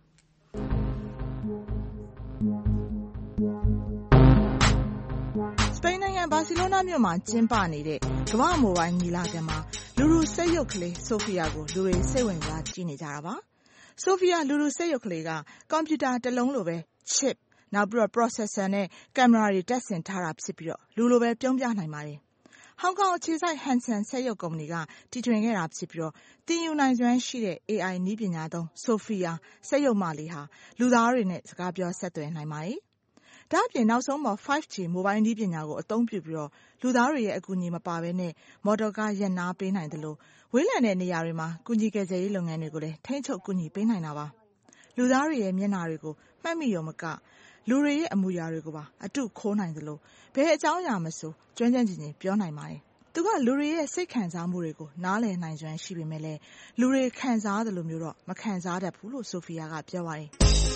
စပိန်နိုင်ငံဘာစီလိုနာမြို့မှာကျင်းပနေတဲ့ကမ္ဘာ့မိုဘိုင်းညီလာခံမှာလူလူဆက်ရုပ်ကလေးဆိုဖီယာကိုလူတွေစိတ်ဝင်စားကြည့်နေကြတာပါ။ဆိုဖီယာလူလူဆက်ရုပ်ကလေးကကွန်ပျူတာတစ်လုံးလိုပဲ chip နောက်ပြီးတော့ processor နဲ့ကင်မရာတွေတပ်ဆင်ထားတာဖြစ်ပြီးတော့လူလိုပဲပြုံးပြနိုင်ပါတယ်။ဟောင်ကောင်အခြေစိုက် Hanson စက်ရုပ်ကုမ္ပဏီကတီထွင်ခဲ့တာဖြစ်ပြီးတော့သင်ယူနိုင်စွမ်းရှိတဲ့ အေးအိုင် နည်းပညာသုံးဆိုဖီယာစက်ရုပ်မလေးဟာလူသားတွေနဲ့စကားပြောဆက်သွယ်နိုင်ပါတယ်။ဒါအပြင်နောက်ဆုံးမှာ five G မိုဘိုင်းနည်းပညာကိုအသုံးပြုပြီးတော့လူသားတွေရဲ့အကူအညီမပါဘဲနဲ့မော်တော်ကားရပ်နားပေးနိုင်တယ်လို့ဝေးလံတဲ့နေရာတွေမှာကူညီကယ်ဆယ်ရေးလုပ်ငန်းတွေကိုလည်းထိန်းချုပ်ကူညီပေးနိုင်တာပါလူသားတွေရဲ့မျက်နှာတွေကိုမှတ်မိရုံမကလူတွေရဲ့အမူအရာတွေကိုပါအတုခိုးနိုင်တယ်လို့ဘယ်အကြောင်းအရာမဆိုကျွမ်းကျွမ်းကျင်ကျင်ပြောနိုင်ပါတယ်သူကလူတွေရဲ့စိတ်ခံစားမှုတွေကိုနားလည်နိုင်စွမ်းရှိပေမဲ့လည်းလူတွေခံစားတယ်လို့မျိုးတော့မခံစားတတ်ဘူးလို့ဆိုဖီယာကပြောပါတယ်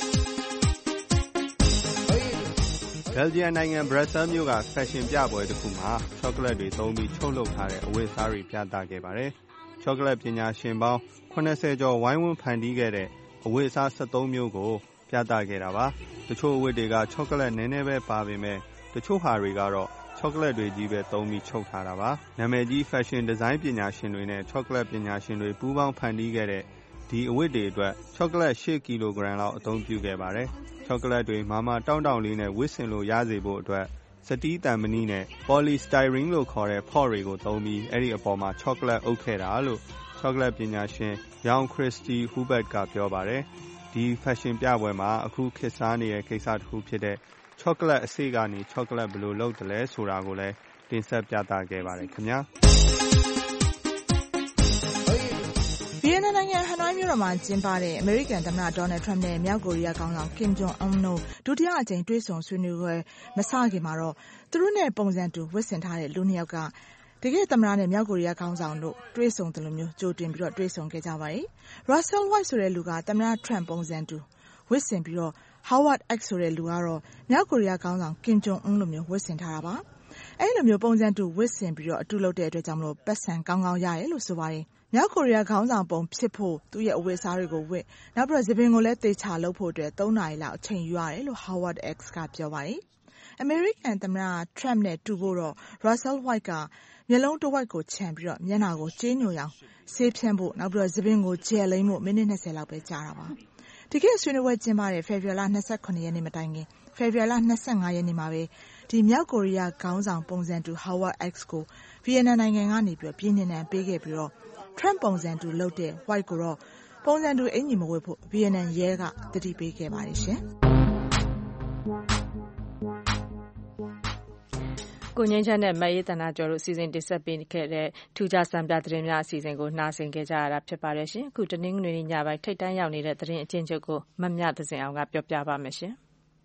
ဘယ်ဂျီယံနိုင်ငံဘရက်ဆဲမြို့ကဖက်ရှင်ပြပွဲတစ်ခုမှာချောကလက်တွေသုံးပြီးချုပ်လုပ်ထားတဲ့အဝတ်အစားတွေပြသခဲ့ပါတယ်။ချောကလက်ပညာရှင်ပေါင်းခုနှစ်ဆယ်ကျော်ဝိုင်းဝန်းဖန်တီးခဲ့တဲ့အဝတ်အစားဆယ့်သုံးမျိုးကိုပြသခဲ့တာပါ။တချို့အဝတ်တွေကချောကလက်နည်းနည်းပဲပါပေမဲ့တချို့ဟာတွေကတော့ချောကလက်တွေကြီးပဲသုံးပြီးချုပ်ထားတာပါ။နာမည်ကြီးဖက်ရှင်ဒီဇိုင်းပညာရှင်တွေနဲ့ချောကလက်ပညာရှင်တွေပူးပေါင်းဖန်တီးခဲ့တဲ့ဒီအဝတ်တွေအတွက်ချောကလက်၈ကီလိုဂရမ်လောက်အသုံးပြုခဲ့ပါတယ်။ချောကလက်တွေမာမာတောင်းတောင်းလေးနဲ့ဝစ်စင်လို့ရစေဖို့အတွက်စတီးတံမဏိနဲ့ polystyrene လို့ခေါ်တဲ့ဖော့တွေကိုသုံးပြီးအဲ့ဒီအပေါ်မှာချောကလက်အုပ်ခဲ့တာလို့ချောကလက်ပညာရှင်ယောင်ခရစ်စတီဟူဘတ်ကပြောပါတယ်။ဒီဖက်ရှင်ပြပွဲမှာအခုခေတ်စားနေတဲ့ကိစ္စတစ်ခုဖြစ်တဲ့ချောကလက်အစိကနေချောကလက်ဘယ်လိုလုပ်တယ်လဲဆိုတာကိုလည်းတင်ဆက်ပြသခဲ့ပါတယ်ခင်ဗျာ။ဗီယက်နမ်နိုင်ငံဟနွိုင်းမြို့တော်မှာကျင်းပတဲ့အမေရိကန်သမ္မတဒေါ်နယ်ထရမ့်နဲ့မြောက်ကိုရီးယားခေါင်းဆောင်ကင်ဂျုံအွန်းတို့ဒုတိယအကြိမ်တွေ့ဆုံဆွေးနွေးပွဲမစခင်မှာတော့သူတို့နဲ့ပုံစံတူဝတ်ဆင်ထားတဲ့လူနှစ်ယောက်ကတကယ်သမ္မတနဲ့မြောက်ကိုရီးယားခေါင်းဆောင်တို့တွေ့ဆုံတယ်လို့မျိုးကြိုတင်ပြီးတော့တွေ့ဆုံခဲ့ကြပါတယ်။ Russell White ဆိုတဲ့လူကသမ္မတထရမ့်ပုံစံတူဝတ်ဆင်ပြီးတော့ Howard X ဆိုတဲ့လူကတော့မြောက်ကိုရီးယားခေါင်းဆောင်ကင်ဂျုံအွန်းလိုမျိုးဝတ်ဆင်ထားတာပါ။အဲဒီလိုမျိုးပုံစံတူဝတ်ဆင်ပြီးတော့အတူလုပ်တဲ့အတွက်ကြောင့်မလို့ပတ်စံကောင်းကောင်းရတယ်လို့ဆိုပါတယ်။မြောက်ကိုရီးယားခေါင်းဆောင်ပုံဖြစ်ဖို့သူ့ရဲ့အဝတ်အစားတွေကိုဝတ်နောက်ပြီးတော့သပင်ကိုလည်းသေချာလုပ်ဖို့အတွက်သုံးနာရီလောက်အချိန်ယူရတယ်လို့ Howard X ကပြောပါတယ်။ အမေရိကန်သမ္မတထရမ့်နဲ့တူဖို့တော့ Russell White ကမျက်လုံးတစ်ဝက်ကိုခြံပြီးတော့မျက်နှာကိုကြေးညိုအောင်ဆေးဖြန်းဖို့နောက်ပြီးတော့သပင်ကိုဂျယ်လိမ့်ဖို့မိနစ်၂၀လောက်ပဲကြာတာပါ။ဒီကနေ့ဆွေးနွေးပွဲကျင်းပတဲ့ဖေဖော်ဝါရီလ၂၇ရက်နေ့မတိုင်ခင်ဖေဖော်ဝါရီလ၂၅ရက်နေ့မှာပဲဒီမြောက်ကိုရီးယားခေါင်းဆောင်ပုံစံတူ Howard X ကိုဗီယက်နမ်နိုင်ငံကနေပြီးတော့ပြည်နှင်နှံပေးခဲ့ပြီးတော့Trump ပုံစံတူလုပ်တဲ့ White ကိုတော့ပုံစံတူအင်ကြီးမဝတ်ဖို့ဗီယက်နမ်ရဲကတတိပေးခဲ့ပါတယ်ရှင်။ကိုငြိမ်းချမ်းတဲ့မအေးသန္တာကျော်တို့စီစဉ်တင်ဆက်ပေးခဲ့တဲ့ထူးခြားစံပြသတင်းများအစီအစဉ်ကိုနှာစင်ခဲ့ကြရတာဖြစ်ပါတယ်ရှင်။အခုတနင်္ဂနွေနေ့ညပိုင်းထိပ်တန်းရောက်နေတဲ့သတင်းအကျဉ်းချုပ်ကိုမမြသဇင်အောင်ကပြောပြပါမယ်ရှင်။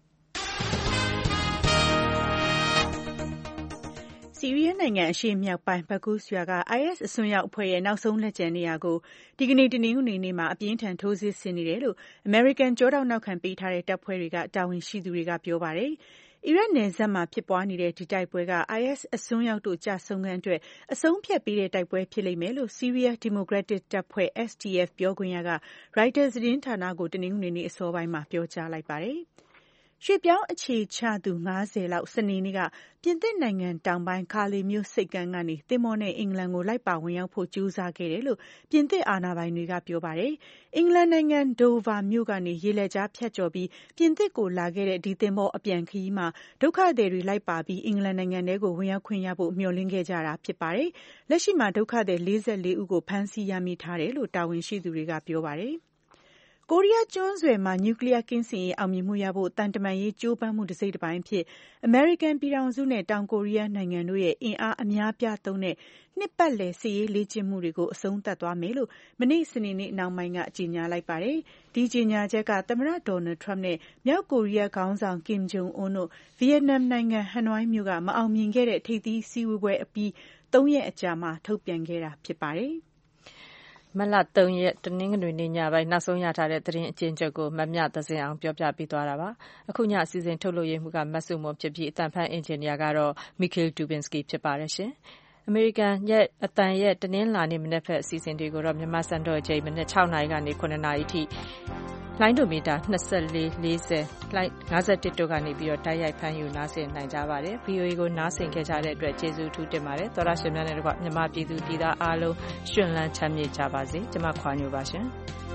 ဆီးရီးယားနိုင်ငံအရှေ့မြောက်ပိုင်းဘကူးရွာက အိုင်အက်စ်အစွန်းရောက်အဖွဲ့ရဲ့နောက်ဆုံးလက်ကျန်နေရာကိုဒီကနေ့တနင်္ဂနွေနေ့မှာအပြင်းထန်ထိုးစစ်ဆင်နေတယ်လို့အမေရိကန်ကြောထောက်နောက်ခံပေးထားတဲ့တပ်ဖွဲ့တွေကတာဝန်ရှိသူတွေကပြောပါတယ်။အီရတ်နယ်စပ်မှာဖြစ်ပွားနေတဲ့ဒီတိုက်ပွဲက အိုင်အက်စ်အစွန်းရောက်တို့ကြဆုံးခန်းအတွက်အဆုံးဖြတ်ပေးတဲ့တိုက်ပွဲဖြစ်လိမ့်မယ်လို့ဆီးရီးယားဒီမိုကရက်တစ်တပ်ဖွဲ့ S D F ပြောခွင့်ရက Reuters သတင်းဌာနကိုတနင်္ဂနွေနေ့အစောပိုင်းမှာပြောကြားလိုက်ပါတယ်။ရွှေ့ပြောင်းအခြေချသူ၅၀လောက်စနေနေ့ကပြင်သစ်နိုင်ငံတောင်ပိုင်းကာလေမြို့ဆိပ်ကမ်းကနေသင်္ဘောနဲ့အင်္ဂလန်ကိုလိုက်ပါဝင်ရောက်ဖို့ကြိုးစားခဲ့တယ်လို့ပြင်သစ်အာဏာပိုင်တွေကပြောပါတယ်။အင်္ဂလန်နိုင်ငံဒိုဗာမြို့ကနေရေလက်ကြားဖြတ်ကျော်ပြီးပြင်သစ်ကိုလာခဲ့တဲ့ဒီသင်္ဘောအပြန်ခရီးမှာဒုက္ခသည်တွေလိုက်ပါပြီးအင်္ဂလန်နိုင်ငံထဲကိုဝင်ရောက်ခွင့်ရဖို့မျှော်လင့်ခဲ့ကြတာဖြစ်ပါတယ်။လက်ရှိမှာဒုက္ခသည်၄၄ဦးကိုဖမ်းဆီးရမိထားတယ်လို့တာဝန်ရှိသူတွေကပြောပါတယ်။ကိုရီးယားကျွန်းဆွယ်မှာနျူကလ িয়ার ကင်းစင်ရေးအောင်မြင်မှုရဖို့တန်တမာရေးကြိုးပမ်းမှုတစ်စိတ်တစ်ပိုင်းဖြစ်အမေရိကန်ပြည်ထောင်စုနဲ့တောင်ကိုရီးယားနိုင်ငံတို့ရဲ့အင်အားအများပြားသုံးတဲ့နှစ်ပတ်လည်စစ်ရေးလေ့ကျင့်မှုတွေကိုအဆုံးသတ်သွားမယ်လို့မနေ့စနေနေ့နောက်ပိုင်းကကြေညာလိုက်ပါတယ်။ဒီကြေညာချက်ကသမ္မတဒေါ်နယ်ထရမ့်နဲ့မြောက်ကိုရီးယားခေါင်းဆောင်ကင်ဂျုံအွန်းတို့ဗီယက်နမ်နိုင်ငံဟနွိုင်းမြို့ကမအောင်မြင်ခဲ့တဲ့ထိပ်သီးစည်းဝေးပွဲအပြီးသုံးရက်အကြာမှာထုတ်ပြန်ခဲ့တာဖြစ်ပါတယ်။မတ်လ၃ရက်တနင်္ဂနွေနေ့ညပိုင်းနောက်ဆုံးရထားတဲ့သတင်းအကျဉ်းချုပ်ကိုမမြသဇင်အောင်ပြောပြပေးသွားတာပါ။အခုညအစီအစဉ်ထုတ်လွှင့်ရမှုကမတ်စုမွန်ဖြစ်ပြီးအတန်ဖန်အင်ဂျင်နီယာကတော့ Mikhail Dubinsky ဖြစ်ပါတယ်ရှင်။အမေရိကန်ရဲ့အတန်ရဲ့တနင်္လာနေ့မနက်ဖက်အစီအစဉ်တွေကိုတော့မြန်မာစံတော်ချိန်မနက်၆နာရီကနေ၇နာရီထိလိုင်းဒိုမီတာ၂၄ ၄၀လိုင်း၅၁တို့ကနေပြီးတော့တိုက်ရိုက်ဖမ်းယူနားဆင်နိုင်ကြပါတယ်။ V O A ကိုနားဆင်ခဲ့ကြတဲ့အတွက်ကျေးဇူးထူးတင်ပါတယ်။သောရရှင်များနဲ့တကွမြန်မာပြည်သူပြည်သားအားလုံးရှင်လန်းချမ်းမြေ့ကြပါစေ။ကျွန်မခွာညိုပါရှင်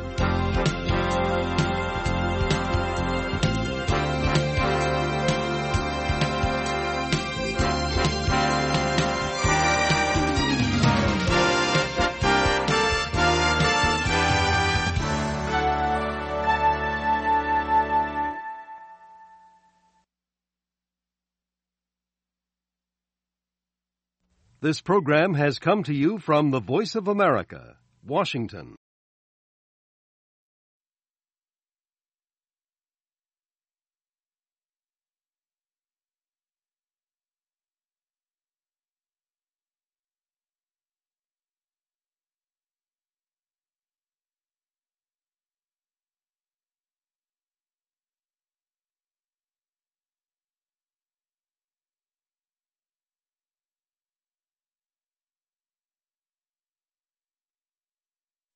။ This program has come to you from the Voice of America, Washington.